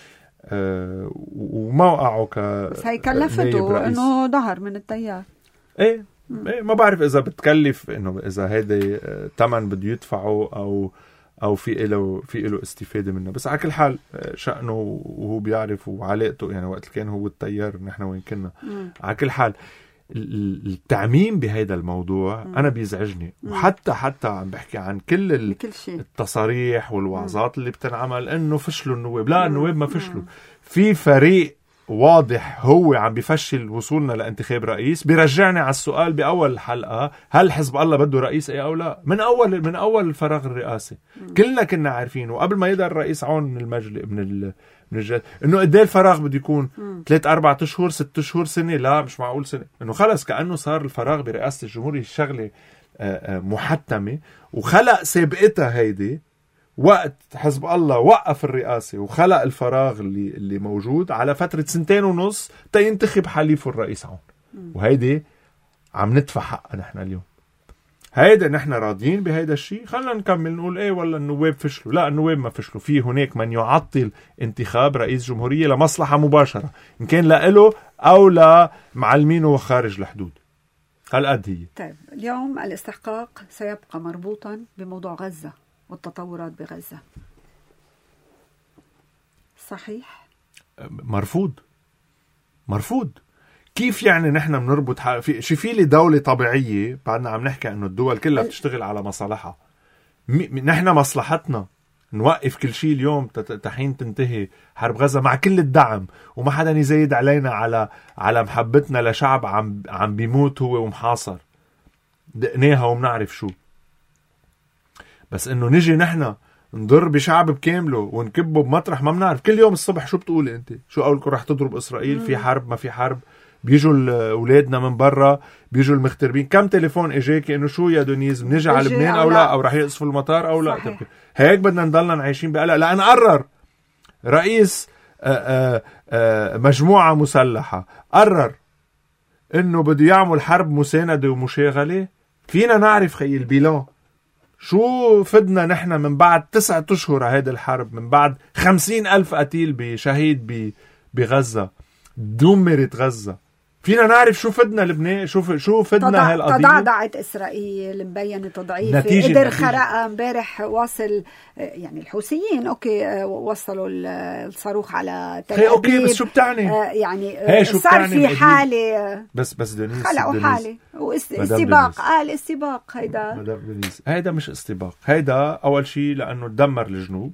آه وموقعه ك بس هي كلفته انه ظهر من التيار. ايه إيه ما بعرف إذا بتكلف إنه إذا هيدا تمن بده يدفعه أو أو في له في له استفادة منه. بس على كل حال شأنه وهو بيعرف وعلاقته، يعني وقت كان هو التيار نحن وين كنا. على كل حال التعميم بهذا الموضوع مم. أنا بيزعجني. مم. وحتى حتى عم بحكي عن كل التصاريح والوعظات اللي بتنعمل إنه فشلوا النواب. لا النواب ما فشلوا. في فريق واضح هو عم بيفشل وصولنا لانتخاب رئيس. بيرجعني على السؤال بأول الحلقة، هل حزب الله بده رئيس ايه او لا؟ من اول من اول الفراغ الرئاسي م. كلنا كنا عارفين، وقبل ما يقدر الرئيس عون من المجلس من ال... من الجهات انه قد ايه الفراغ بده يكون ثلاث اربع اشهر ست شهور سنه. لا مش معقول سنه، انه خلص كانه صار الفراغ برئاسه الجمهوريه شغله محتمه، وخلق سابقتها هيدي وقت حزب الله وقف الرئاسة وخلق الفراغ اللي اللي موجود على فترة سنتين ونص تينتخب حليفه الرئيس عون. وهيدي عم ندفع حق نحن اليوم. هيدا نحن راضيين بهيدا الشيء. خلنا نكمل نقول ايه والله النواب فشلوا. لا النواب ما فشلوا. في هناك من يعطل انتخاب رئيس جمهورية لمصلحة مباشرة، إن كان لإله أو لمعلمينه خارج الحدود. هالقد هي. طيب اليوم الاستحقاق سيبقى مربوطا بموضوع غزة والتطورات بغزة، صحيح؟ مرفوض مرفوض. كيف يعني نحن بنربط في شي لي دولة طبيعية؟ بعدنا عم نحكي انه الدول كلها بتشتغل على مصالحها. م... نحن مصلحتنا نوقف كل شيء اليوم تحين تنتهي حرب غزة مع كل الدعم، وما حدا يزيد علينا على على محبتنا لشعب عم عم بيموت هو ومحاصر، دقناها ومنعرف شو. بس انه نجي نحن نضر بشعب بكامله ونكبه بمطرح ما بنعرف. كل يوم الصبح شو بتقولي انت؟ شو قولكم رح تضرب اسرائيل؟ مم. في حرب ما في حرب؟ بيجوا اولادنا من برا، بيجوا المغتربين. كم تليفون اجاكي انه شو يا دونيز بنجي على لبنان او لا، او رح يقصفوا المطار او لا؟ صحيح. هيك بدنا نضلنا عايشين بقلق؟ لان قرر رئيس آآ آآ مجموعة مسلحة قرر انه بده يعمل حرب مساندة ومشاغلة. فينا نعرف خي البيلان شو فدنا نحن من بعد تسعة اشهر هيدا الحرب، من بعد خمسين الف قتيل بشهيد بغزة، دمرت غزة. فينا نعرف شو فدنا لبنان؟ شو شو فدنا هالقضية؟ تضعضعت إسرائيل، مبين تضعيف، قدر خرقها امبارح. واصل يعني الحوثيين اوكي وصلوا الصاروخ على تل أبيب. اوكي بس شو بتعني؟ يعني صار في حالة، بس بس دونيس خلقوا حالة واستباق. قال استباق. هيدا هيدا مش استباق. هيدا اول شيء لانه تدمر الجنوب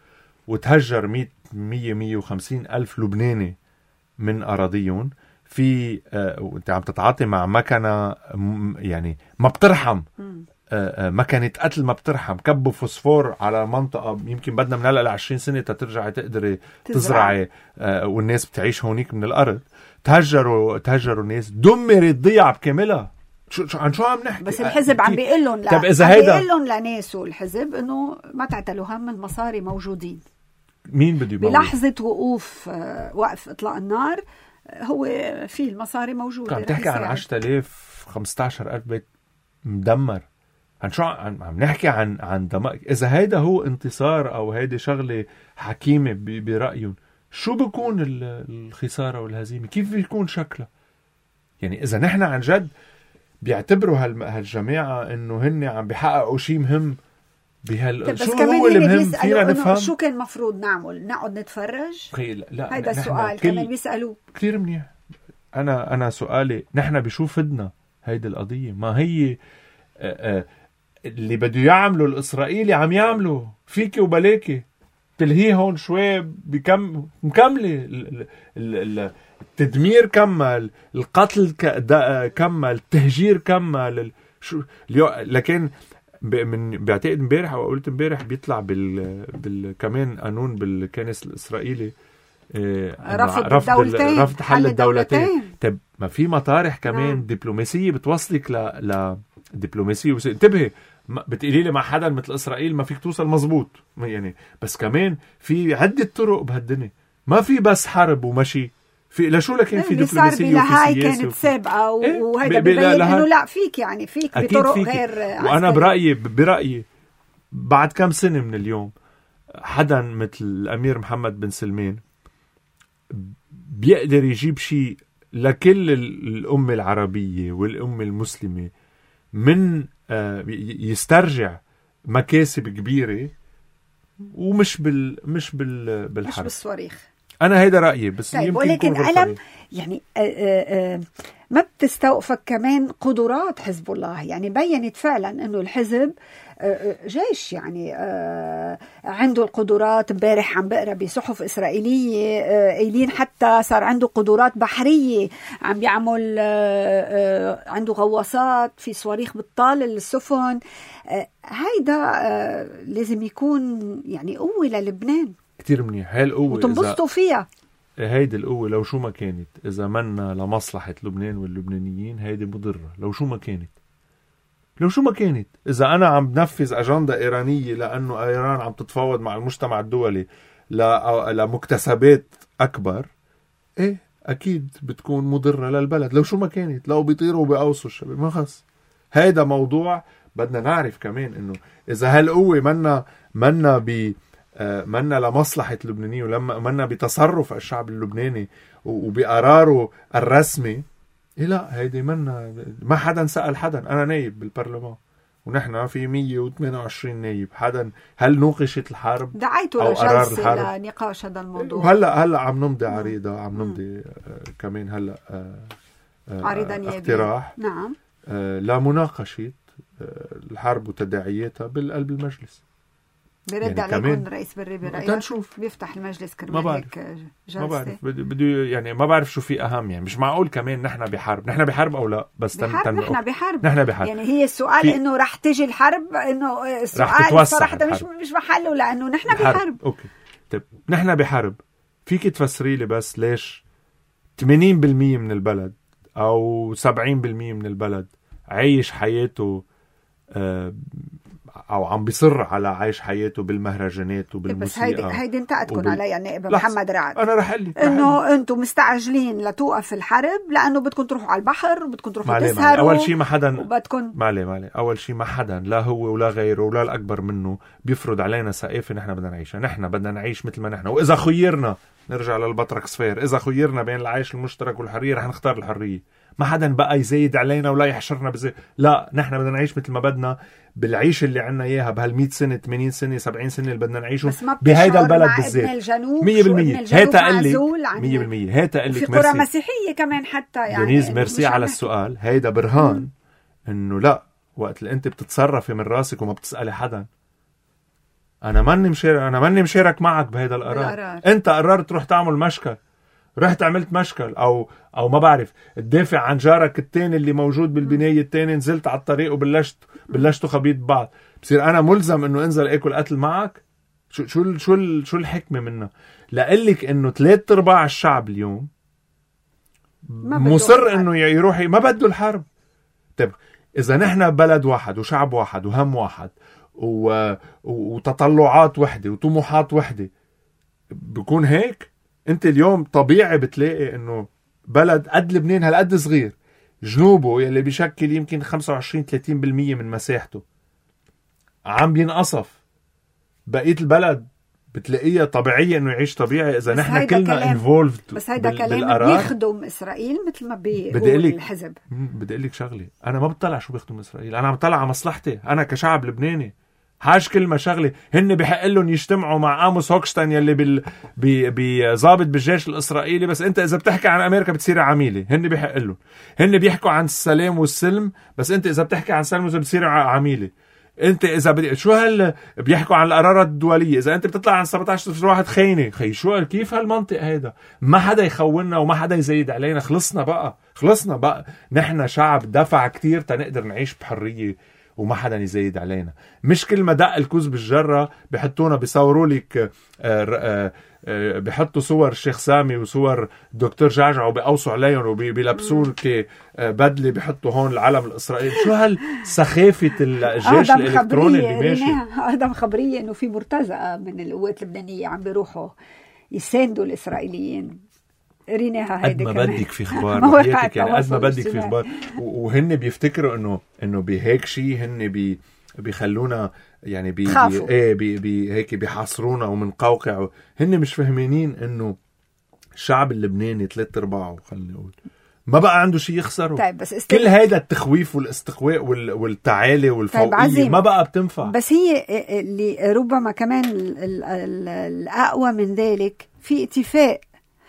وتهجر مية مية وخمسين الف لبناني من اراضيهم. في آه، انت عم تتعاطي مع مكنه يعني ما بترحم، آه، آه، مكنه قتل ما بترحم. كبوا فوسفور على منطقه يمكن بدنا من هلا ل عشرين سنه تترجعي تقدري تزرعي، آه، والناس بتعيش هونيك من الارض. تهجروا تهجروا الناس، دمرت ضيعه بكاملها. شو شو عن شو عم نحكي؟ بس الحزب عم بيقول لهم لا، طب اذا عم هيدا بيقول لهم لناسه الحزب انه ما تعتلوا هم، المصاري موجودين. مين بده يموت؟ بلحظه وقوف آه، وقف اطلاق النار هو في المصاري موجودة. عم تحكي عن عشرة آلاف خمسة عشر ألف بيت مدمر. عن شو عم, عم نحكي عن عن دمار. إذا هيدا هو انتصار أو هيدا شغلة حكيمة برأيهم، شو بيكون الخسارة والهزيمة؟ كيف بيكون شكلها؟ يعني إذا نحن عن جد بيعتبروا هالجماعة إنه هن عم بيحققوا شيء مهم بهال، شو هو المهم؟ فينا نفهم شو كان مفروض نعمل؟ نقعد نتفرج؟ لا, لا هيدا السؤال كمان بيسألوه كتير منيح. أنا أنا سؤالي نحن بشو فدنا هيدي القضية؟ ما هي آآ آآ اللي بده يعملوا الإسرائيلي عم يعملوا فيكي وبلاكي. تلهيه هون شوي بكم مكملة، التدمير كمل، القتل كمل، التهجير كمل. شو لكن من بعتقد امبارح او قلت امبارح بيطلع بال, بال كمان قانون بالكنيس الاسرائيلي رفض رفض الدولتين، رفض حل الدولتين. طب ما في مطارح كمان آه. دبلوماسيه بتوصلك ل ل دبلوماسيه. انتبهي بتقولي لي مع حدا مثل اسرائيل ما فيك توصل مزبوط يعني، بس كمان في عده طرق بهالدنيا، ما في بس حرب ومشي. في لشو لكن في دبلوماسيه وفي هاي كانت سابقه وهيدا إيه؟ ببين انه لا فيك يعني فيك بطرق فيك. غير وانا عسكري. برايي برايي بعد كم سنه من اليوم حدا مثل الامير محمد بن سلمان بيقدر يجيب شيء لكل الامه العربيه والامه المسلمه، من يسترجع مكاسب كبيره ومش بال مش بال بالحرب، مش بالصواريخ. أنا هيدا رأيي. بس طيب ولكن ألم يعني آآ آآ ما بتستوقفك كمان قدرات حزب الله؟ يعني بيّنت فعلا أنه الحزب جيش يعني عنده القدرات. امبارح عم بقرأ بصحف إسرائيلية قايلين حتى صار عنده قدرات بحرية، عم بيعمل عنده غواصات، في صواريخ بتطال السفن. هيدا لازم يكون يعني قوة للبنان كتير منيح. هاي القوة وتنبسطوا فيها. هيدي القوة لو شو ما كانت، إذا منا لمصلحة لبنان واللبنانيين، هيدي مضرة لو شو ما كانت. لو شو ما كانت إذا أنا عم بنفذ أجندة إيرانية لأنه إيران عم تتفاوض مع المجتمع الدولي لمكتسبات أكبر، إيه أكيد بتكون مضرة للبلد لو شو ما كانت. لو بيطيروا وبيقوصوا الشباب ما خص. هيدا موضوع بدنا نعرف كمان إنه إذا هالقوة منا منا ب منا لمصلحة اللبنانيين ولما منا بتصرف الشعب اللبناني وبقراره الرسمي، إيه لا هيدي منا. ما حدا سأل حدا. أنا نايب بالبرلمان ونحن في مية وثمانية وعشرين نايب. حدا هل نوقشت الحرب؟ دعيته لجلسة لنقاش هذا الموضوع. هلا هلا عم نمضي عريضة، عم نمضي آه كمان هلا آه آه عريضة نيابية. اقتراح نعم آه لمناقشة آه الحرب وتداعياتها بالقلب المجلس. بيرد يعني عليكم رئيس بري برأيك؟ تنشوف بيفتح المجلس كرمال ما بعرف هيك جلسة؟ ما بعرف بده يعني ما بعرف شو في أهم. يعني مش معقول كمان نحن بحرب نحن بحرب أو لا بس بحرب تن نحن بحرب نحن بحرب يعني هي السؤال في... إنه رح تجي الحرب إنه السؤال صراحة مش مش محله لأنه نحن بحرب, بحرب. أوكي طيب نحن بحرب فيك تفسري لي بس ليش ثمانين بالمية من البلد أو سبعين بالمية من البلد عايش حياته آه او عم بيصر على عايش حياته بالمهرجانات وبالموسيقى. بس هيدي هيدي انتقدكم وبال... عليها النائب محمد رعد. انا رح اقول لك انه انتم مستعجلين لتوقف الحرب لانه بدكم تروحوا على البحر وبدكم تروحوا تسهروا. اول شيء ما حدا وبدكم معلي معلي اول شيء ما حدا لا هو ولا غيره ولا الاكبر منه بيفرض علينا ثقافه نحن بدنا نعيشها. نحن بدنا نعيش مثل ما نحن، واذا خيرنا نرجع للبطرك صفير، اذا خيرنا بين العيش المشترك والحريه رح نختار الحريه. ما حدا بقى يزيد علينا ولا يحشرنا بزي. لا نحن بدنا نعيش مثل ما بدنا بالعيش اللي عنا اياها بهالمئة سنه ثمانين سنه سبعين سنه اللي بدنا نعيشه بهيدا البلد بالذات. مية بالمية هيتا قال لك مية بالمية هيتا قال لك في قرى مسيحيه كمان حتى يعني دنيز ميرسي على السؤال. هيدا برهان انه لا وقت اللي انت بتتصرفي من راسك وما بتسالي حدا. انا ماني مشارك انا ماني مشارك معك بهيدا القرار. انت قررت تروح تعمل مشكل، رحت عملت مشكل او او ما بعرف تدافع عن جارك التاني اللي موجود بالبنايه التاني، نزلت على الطريق وبلشت بلشتوا خبيط بعض، بصير انا ملزم انه انزل اكل قتل معك؟ شو شو شو شو الحكمه منها؟ لقلك انه ثلاث ارباع الشعب اليوم مصر انه يروح ما بده الحرب. طيب اذا نحن بلد واحد وشعب واحد وهم واحد و... وتطلعات وحده وطموحات وحده بكون هيك. انت اليوم طبيعي بتلاقي انه بلد قد لبنان هالقد صغير جنوبه يلي بيشكل يمكن خمسة وعشرين ثلاثين بالمية من مساحته عم بينقصف، بقية البلد بتلاقيها طبيعية انه يعيش طبيعي اذا نحن كلنا انفولفد. بس هيدا كلام بيخدم اسرائيل مثل ما بيقول الحزب. بدي اقول لك شغله، انا ما بطلع شو بيخدم اسرائيل، انا عم بطلع على مصلحتي انا كشعب لبناني. حاج كلمة شغلة، هن بحق لهم يجتمعوا مع آموس هوكشتاين يلي بال بي بيضابط بالجيش الإسرائيلي، بس أنت إذا بتحكي عن أمريكا بتصير عميلة. هن بحق لهم، هن بيحكوا عن السلام والسلم، بس أنت إذا بتحكي عن السلم والسلم بتصير عميلة. أنت إذا بدي شو هال بيحكوا عن القرارات الدولية، إذا أنت بتطلع عن سبعة عشر صفر واحد خينة خي. شو كيف هالمنطق هيدا؟ ما حدا يخوننا وما حدا يزيد علينا. خلصنا بقى خلصنا بقى نحن شعب دفع كتير تنقدر نعيش بحرية وما حدا يزيد علينا. مش كل ما دق الكوز بالجرة بحطونا بيصوروا لك بحطوا صور الشيخ سامي وصور دكتور جعجع وبيقوصوا عليهم وبيلبسوا لك بدلة بيحطوا هون العلم الإسرائيلي. شو هالسخافة الجيش الإلكتروني اللي ماشي؟ هذا مخبرية إنه في مرتزقة من القوات اللبنانية عم بيروحوا يساندوا الإسرائيليين. ريناها قد ما بدك في اخبار بحياتك يعني قد ما بدك في اخبار. وهن بيفتكروا انه انه بهيك شيء هن بي بيخلونا يعني بي, بي ايه بي, بي هيك بيحاصرونا ومنقوقع. هن مش فهمانين انه الشعب اللبناني ثلاث ارباعه خلينا نقول ما بقى عنده شيء يخسره. طيب بس استل... كل هيدا التخويف والاستقواء وال... والتعالي والفوقية طيب ما بقى بتنفع. بس هي اللي ربما كمان الأقوى من ذلك في اتفاق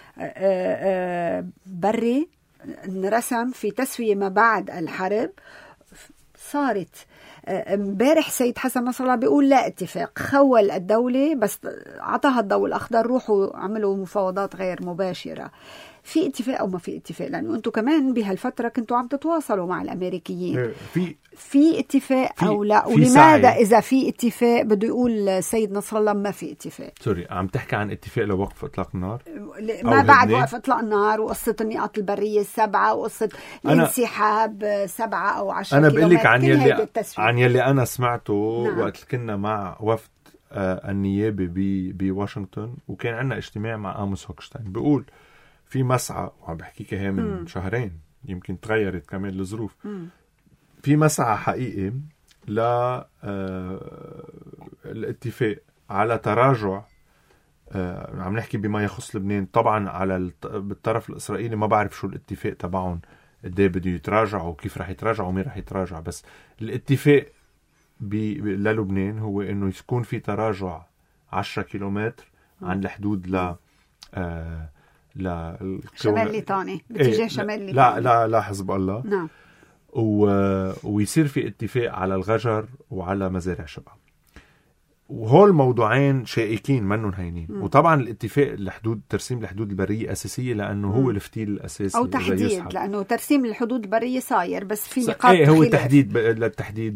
بري انرسم في تسوية ما بعد الحرب صارت. امبارح سيد حسن نصر الله بيقول لا اتفاق، خول الدولة بس عطاها الضوء الأخضر، روحوا عملوا مفاوضات غير مباشرة. في اتفاق أو ما في اتفاق؟ لأنه أنتم كمان بهالفترة كنتوا عم تتواصلوا مع الأمريكيين. في في اتفاق في أو لا؟ ولماذا إذا في اتفاق بده يقول سيد نصر الله ما في اتفاق؟ سوري عم تحكي عن اتفاق لوقف إطلاق النار؟ ما بعد وقف إطلاق النار وقصة النقاط البرية السبعة وقصة الانسحاب سبعة أو عشرة أنا كيلومتر. أنا بقول لك عن يلي عن يلي أنا سمعته. نعم. وقت كنا مع وفد آه النيابة بواشنطن وكان عندنا اجتماع مع آموس هوكشتاين، بيقول في مسعى، وعم بحكيك هي من م. شهرين يمكن تغيرت كمان الظروف، في مسعى حقيقي ل آه الاتفاق على تراجع. آه عم نحكي بما يخص لبنان طبعا على بالطرف الإسرائيلي ما بعرف شو الاتفاق تبعهم قد ايه بده يتراجع وكيف رح يتراجع ومين رح يتراجع، بس الاتفاق للبنان هو انه يكون في تراجع عشرة كيلومتر عن الحدود ل آه لا شمال ليطاني باتجاه شمال ليطاني. لا لا لا حزب الله. نعم. و... ويصير في اتفاق على الغجر وعلى مزارع شبع. وهول الموضوعين شائكين منهم هينين. م. وطبعا الاتفاق الحدود ترسيم الحدود البرية أساسية لأنه م. هو الفتيل الأساسي أو تحديد، لأنه ترسيم الحدود البرية صاير بس في نقاط ايه هو تحديد للتحديد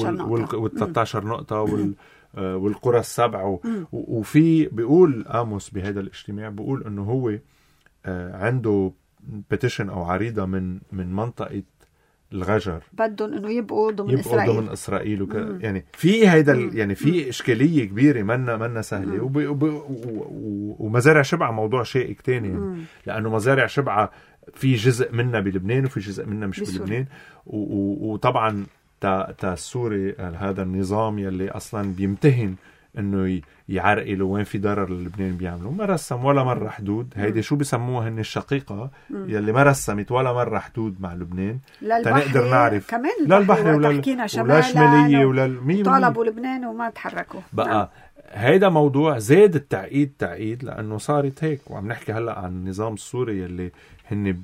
وال ثلاثة عشر نقطة وال والقرى السبع و... وفي بيقول آموس بهذا الاجتماع بيقول أنه هو عنده بيتيشن أو عريضة من من منطقة الغجر بدهم انه يبقوا ضمن يبقوا اسرائيل ضمن اسرائيل وك... يعني في هيدا ال... يعني في اشكاليه كبيره منا منا سهله وب... وب... و... ومزارع شبعه موضوع شائك تاني يعني. لانه مزارع شبعه في جزء منها بلبنان وفي جزء منها مش بسوري. بلبنان و... و... وطبعا تا تا السوري هذا النظام يلي اصلا بيمتهن انه يعرقل وين في ضرر اللبنان بيعملوا ما رسم ولا مره حدود. هيدي شو بسموها هن الشقيقه مم. يلي ما رسمت ولا مره حدود مع لبنان تنقدر نعرف كمان لا البحر ولا ولا شماليه ولا المية طالبوا لبنان وما تحركوا بقى نعم. هيدا موضوع زاد التعقيد تعقيد لانه صارت هيك وعم نحكي هلا عن النظام السوري يلي هن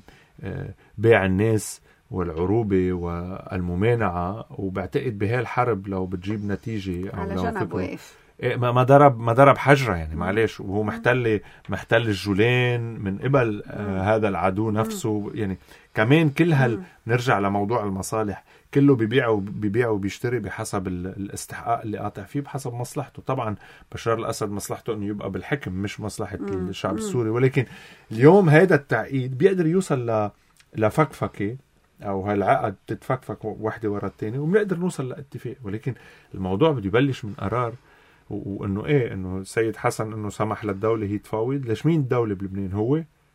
بيع الناس والعروبة والممانعة وبعتقد بهالحرب لو بتجيب نتيجة أو على لو جنب واقف ما ضرب ما ضرب حجرة يعني معلش وهو محتل محتل الجولان من قبل آه هذا العدو نفسه يعني كمان كل هال نرجع لموضوع المصالح كله بيبيعوا بيبيعوا وبيشتري بحسب الاستحقاق اللي قاطع فيه بحسب مصلحته. طبعا بشار الأسد مصلحته انه يبقى بالحكم مش مصلحة مم. الشعب مم. السوري ولكن اليوم هذا التعقيد بيقدر يوصل ل لفكفكة أو هالعقد تتفكفك واحدة ورا الثانية وبنقدر نوصل لاتفاق. ولكن الموضوع بده يبلش من قرار وإنه إيه إنه السيد حسن إنه سمح للدولة هي تفاوض. ليش مين الدولة بلبنان؟ هو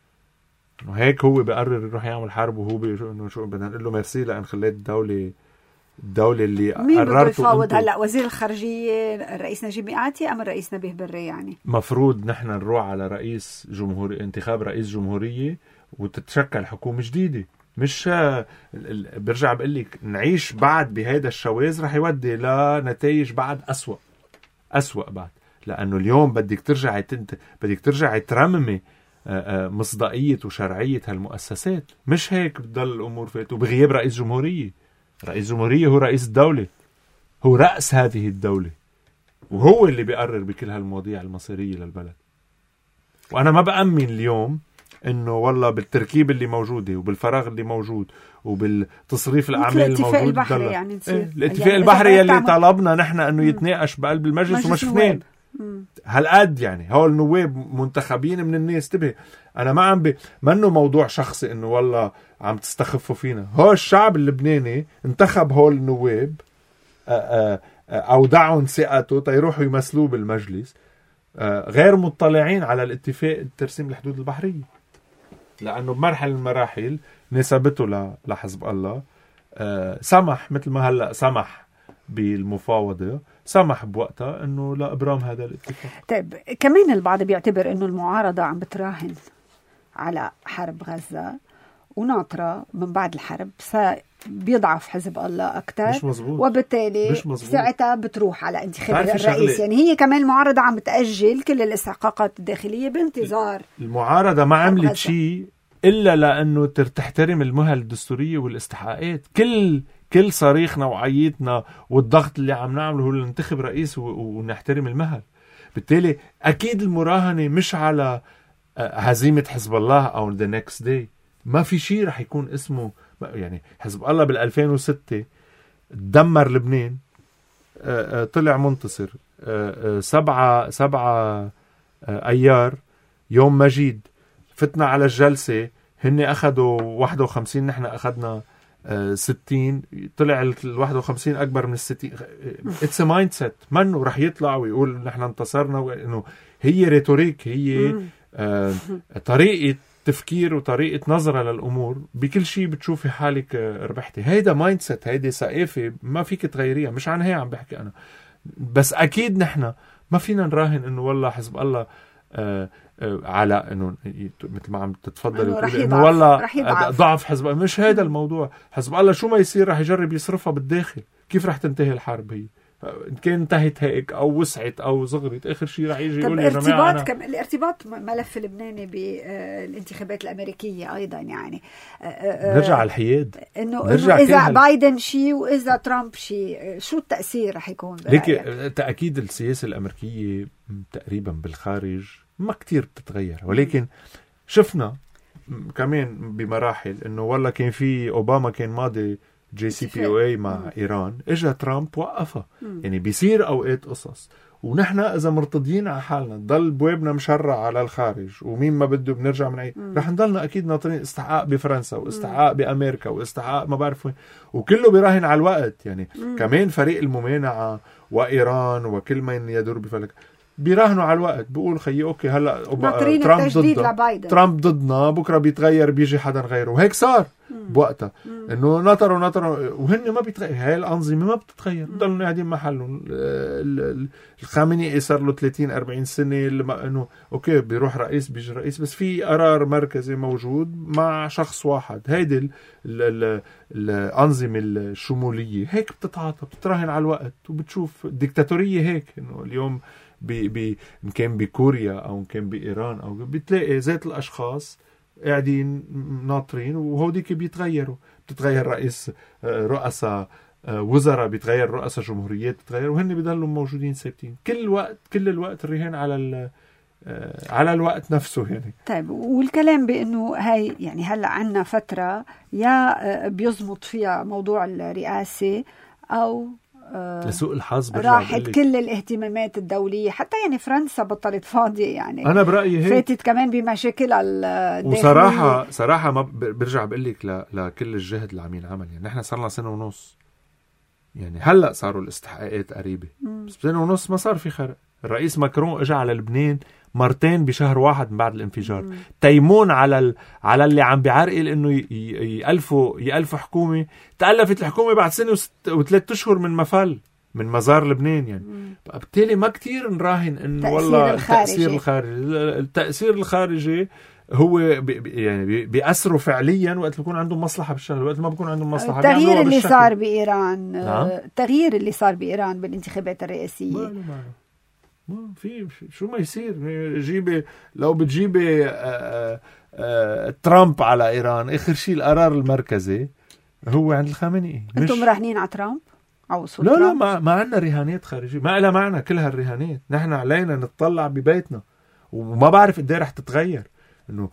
إنه هيك هو بقرر يروح يعمل حرب وهو بيقول إنه شو بدنا نقول له ميرسي لأن خليت الدولة الدولة اللي مين بده يفاوض هلا؟ وزير الخارجية الرئيس نجيب مئاتي أم الرئيس نبيه بري؟ يعني مفروض نحن نروح على رئيس جمهورية انتخاب رئيس جمهورية وتتشكل حكومة جديدة. مش برجع بقول لك نعيش بعد بهذا الشواذ رح يودي لنتائج بعد أسوأ أسوأ بعد. لأنه اليوم بدك ترجع تنت بدك ترجع ترممي مصداقية وشرعية هالمؤسسات. مش هيك بتضل الأمور فاتوا بغياب رئيس جمهورية. رئيس جمهورية هو رئيس الدولة هو رأس هذه الدولة وهو اللي بيقرر بكل هالمواضيع المصيرية للبلد. وأنا ما بأمن اليوم انه والله بالتركيب اللي موجوده وبالفراغ اللي موجود وبالتصريف الاعمال الموجود البحري يعني إيه الاتفاق يعني البحري اللي طلبنا نحن انه يتناقش بقلب المجلس وما شفناه هالقد. يعني هول النواب منتخبين من الناس. تبه انا ما عم ب... منه موضوع شخصي انه والله عم تستخفوا فينا. هو الشعب اللبناني انتخب هول النواب اودعهم ثقته تيروحوا يمثلوه بالمجلس غير مطلعين على الاتفاق ترسيم الحدود البحريه. لأنه بمرحلة من المراحل نسبته لحزب الله أه سمح مثل ما هلأ سمح بالمفاوضة سمح بوقتها أنه لا إبرام هذا الاتفاق. طيب كمان البعض بيعتبر أنه المعارضة عم بتراهن على حرب غزة وناطرة من بعد الحرب بيضعف حزب الله أكتر وبالتالي ساعتها بتروح على انتخاب الرئيس. يعني هي كمان المعارضة عم بتأجل كل الاستحقاقات الداخلية بانتظار. المعارضة ما عملت شيء إلا لأنه تحترم المهل الدستورية والاستحقاقات. كل كل صريخ نوعيتنا والضغط اللي عم نعمله هو ننتخب رئيس ونحترم المهل. بالتالي أكيد المراهنة مش على هزيمة حزب الله أو the next day. ما في شيء رح يكون اسمه يعني حزب الله بالألفين وستة دمر لبنان طلع منتصر. سبعة سبعة أيار يوم مجيد فتنا على الجلسة هن أخذوا واحد وخمسين نحن أخذنا ستين طلع ال واحد وخمسين أكبر من الستين. it's a mindset منه رح يطلع ويقول نحن انتصرنا وإنه هي ريتوريك هي طريقة تفكير وطريقة نظرة للأمور. بكل شيء بتشوفي حالك ربحتي. هيدا مايند سيت هيدا ثقافة ما فيك تغيريها. مش عن هي عم بحكي أنا بس أكيد نحن ما فينا نراهن إنه والله حزب الله آه آه على إنه مثل ما عم تتفضل وتقول إنه والله ضعف حزب الله. مش هيدا الموضوع. حزب الله شو ما يصير رح يجرب يصرفها بالداخل. كيف رح تنتهي الحرب؟ هي إن كان انتهت هيك أو وسعت أو صغرت آخر شيء رح يجي يقول طب يا جماعة ارتباط كم... الارتباط ملف لبناني بالانتخابات الأمريكية أيضا يعني نرجع على الحياد إنه إذا بايدن شيء وإذا ترامب شيء شو التأثير رح يكون برأيك؟ ليك تأكيد السياسة الأمريكية تقريبا بالخارج ما كتير بتتغير، ولكن شفنا كمان بمراحل إنه والله كان في أوباما كان ماضي جي سي بي او اي مع ايران، اجى ترامب وقفها. يعني بيصير اوقات قصص ونحن اذا مرتضيين على حالنا ضل بوابنا مشرع على الخارج ومين ما بده بنرجع من اي رح نضلنا اكيد ناطرين استحقاق بفرنسا واستحقاق بامريكا واستحقاق ما بعرف وين، وكله بيراهن على الوقت. يعني مم. كمان فريق الممانعه وايران وكل من يدور بفلك بيراهنوا على الوقت، بيقول خيي اوكي هلا ترامب ضدنا ترامب ضدنا بكره بيتغير بيجي حدا غيره، وهيك صار بوقتها انه نطروا نطروا وهن ما بيتغير. هاي الانظمه ما بتتغير، ضلوا قاعدين محلهم. الخامنئي صار له ثلاثين أربعين سنه انه اوكي بيروح رئيس بيجي رئيس، بس في قرار مركزي موجود مع شخص واحد. هيدي الانظمه الشموليه هيك بتتعاطى، بتراهن على الوقت وبتشوف الديكتاتوريه هيك. انه اليوم بي بي إن كان بكوريا أو إن كان بإيران أو بتلاقي ذات الأشخاص قاعدين ناطرين وهوديك بيتغيروا. بتتغير رئيس رؤساء وزراء، بيتغير رؤساء جمهوريات بتتغير، وهن بيضلوا موجودين ثابتين كل الوقت. كل الوقت الرهان على على الوقت نفسه يعني. طيب والكلام بأنه هاي يعني هلأ عنا فترة يا بيزمط فيها موضوع الرئاسة أو لسوء الحظ راحت كل الاهتمامات الدولية، حتى يعني فرنسا بطلت فاضية. يعني أنا برأيي هيك فاتت كمان بمشاكلها الداخلية. وصراحة صراحة ما برجع بقول لك ل... لكل الجهد اللي عم ينعمل. يعني نحن صار لنا سنة ونص، يعني هلأ صاروا الاستحقاقات قريبة، بس سنة ونص ما صار في فرق. الرئيس ماكرون اجى على لبنان مرتين بشهر واحد من بعد الانفجار. مم. تيمون على ال... على اللي عم بيعرقل انه ي... يألفوا يألفوا حكومة. تألفت الحكومة بعد سنة وست... وثلاث اشهر من مفل من مزار لبنان. يعني بالتالي ما كتير نراهن انه والله التأثير الخارجي. التأثير الخارجي هو بي يعني بيأثروا فعليا وقت بيكون عندهم مصلحة بالشغل، وقت ما بيكون عندهم مصلحة. التغيير اللي صار بإيران، نعم؟ التغيير اللي صار بإيران بالانتخابات الرئاسية ما ما ما في شو ما يصير. جيبي لو بتجيبي آآ آآ ترامب على إيران، آخر شيء القرار المركزي هو عند الخامنئي. أنتم راهنين على ترامب؟ أو لا لا ما, ما عندنا رهانات خارجية، ما لها معنى كل هالرهانات. نحن علينا نتطلع ببيتنا، وما بعرف قد ايه رح تتغير انه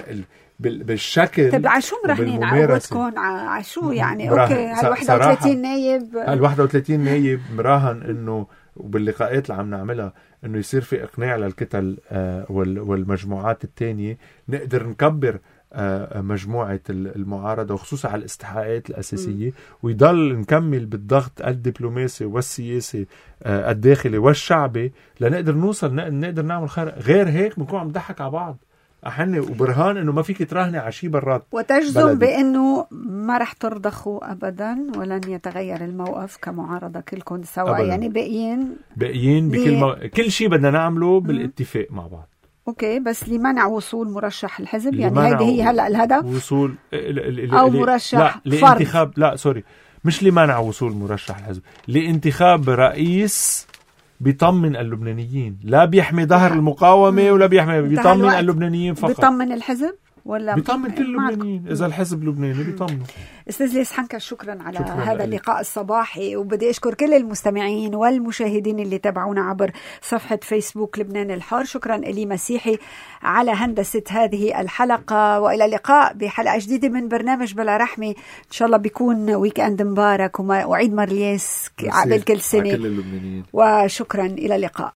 بالشكل. طيب على شو مرهنين عودكم على شو يعني؟ اوكي هال واحد وثلاثين نايب هال واحد وثلاثين نايب مراهن انه وباللقاءات اللي عم نعملها انه يصير في اقناع للكتل والمجموعات الثانيه نقدر نكبر مجموعة المعارضة وخصوصا على الاستحقاقات الأساسية، م. ويضل نكمل بالضغط الدبلوماسي والسياسي الداخلي والشعبي لنقدر نوصل نقدر نعمل خير. غير هيك بنكون عم نضحك على بعض أحني وبرهان إنه ما فيك تراهني على شيء برات. وتجزم بأنه ما رح ترضخوا أبدا ولن يتغير الموقف كمعارضة كلكم سوا أبداً. يعني باقيين باقيين بكل مو... كل شيء بدنا نعمله بالاتفاق مع بعض. اوكي بس لمنع وصول مرشح الحزب، يعني هيدي هي هلا الهدف وصول ال ال او مرشح لا لانتخاب لا سوري مش لمنع وصول مرشح الحزب، لانتخاب رئيس بيطمن اللبنانيين، لا بيحمي ظهر المقاومه ولا بيحمي، بيطمن اللبنانيين فقط. بيطمن الحزب ولا بيطمن كل اللبنانيين؟ اذا الحزب لبناني بيطمن. استاذ ليس حنكر شكرا على شكراً هذا اللقاء الصباحي، وبدي اشكر كل المستمعين والمشاهدين اللي تابعونا عبر صفحه فيسبوك لبنان الحر. شكرا إلي مسيحي على هندسه هذه الحلقه، والى اللقاء بحلقه جديده من برنامج بلا رحمه. ان شاء الله بيكون ويكند مبارك وعيد مارليس عقبال كل سنه، وشكرا الى اللقاء.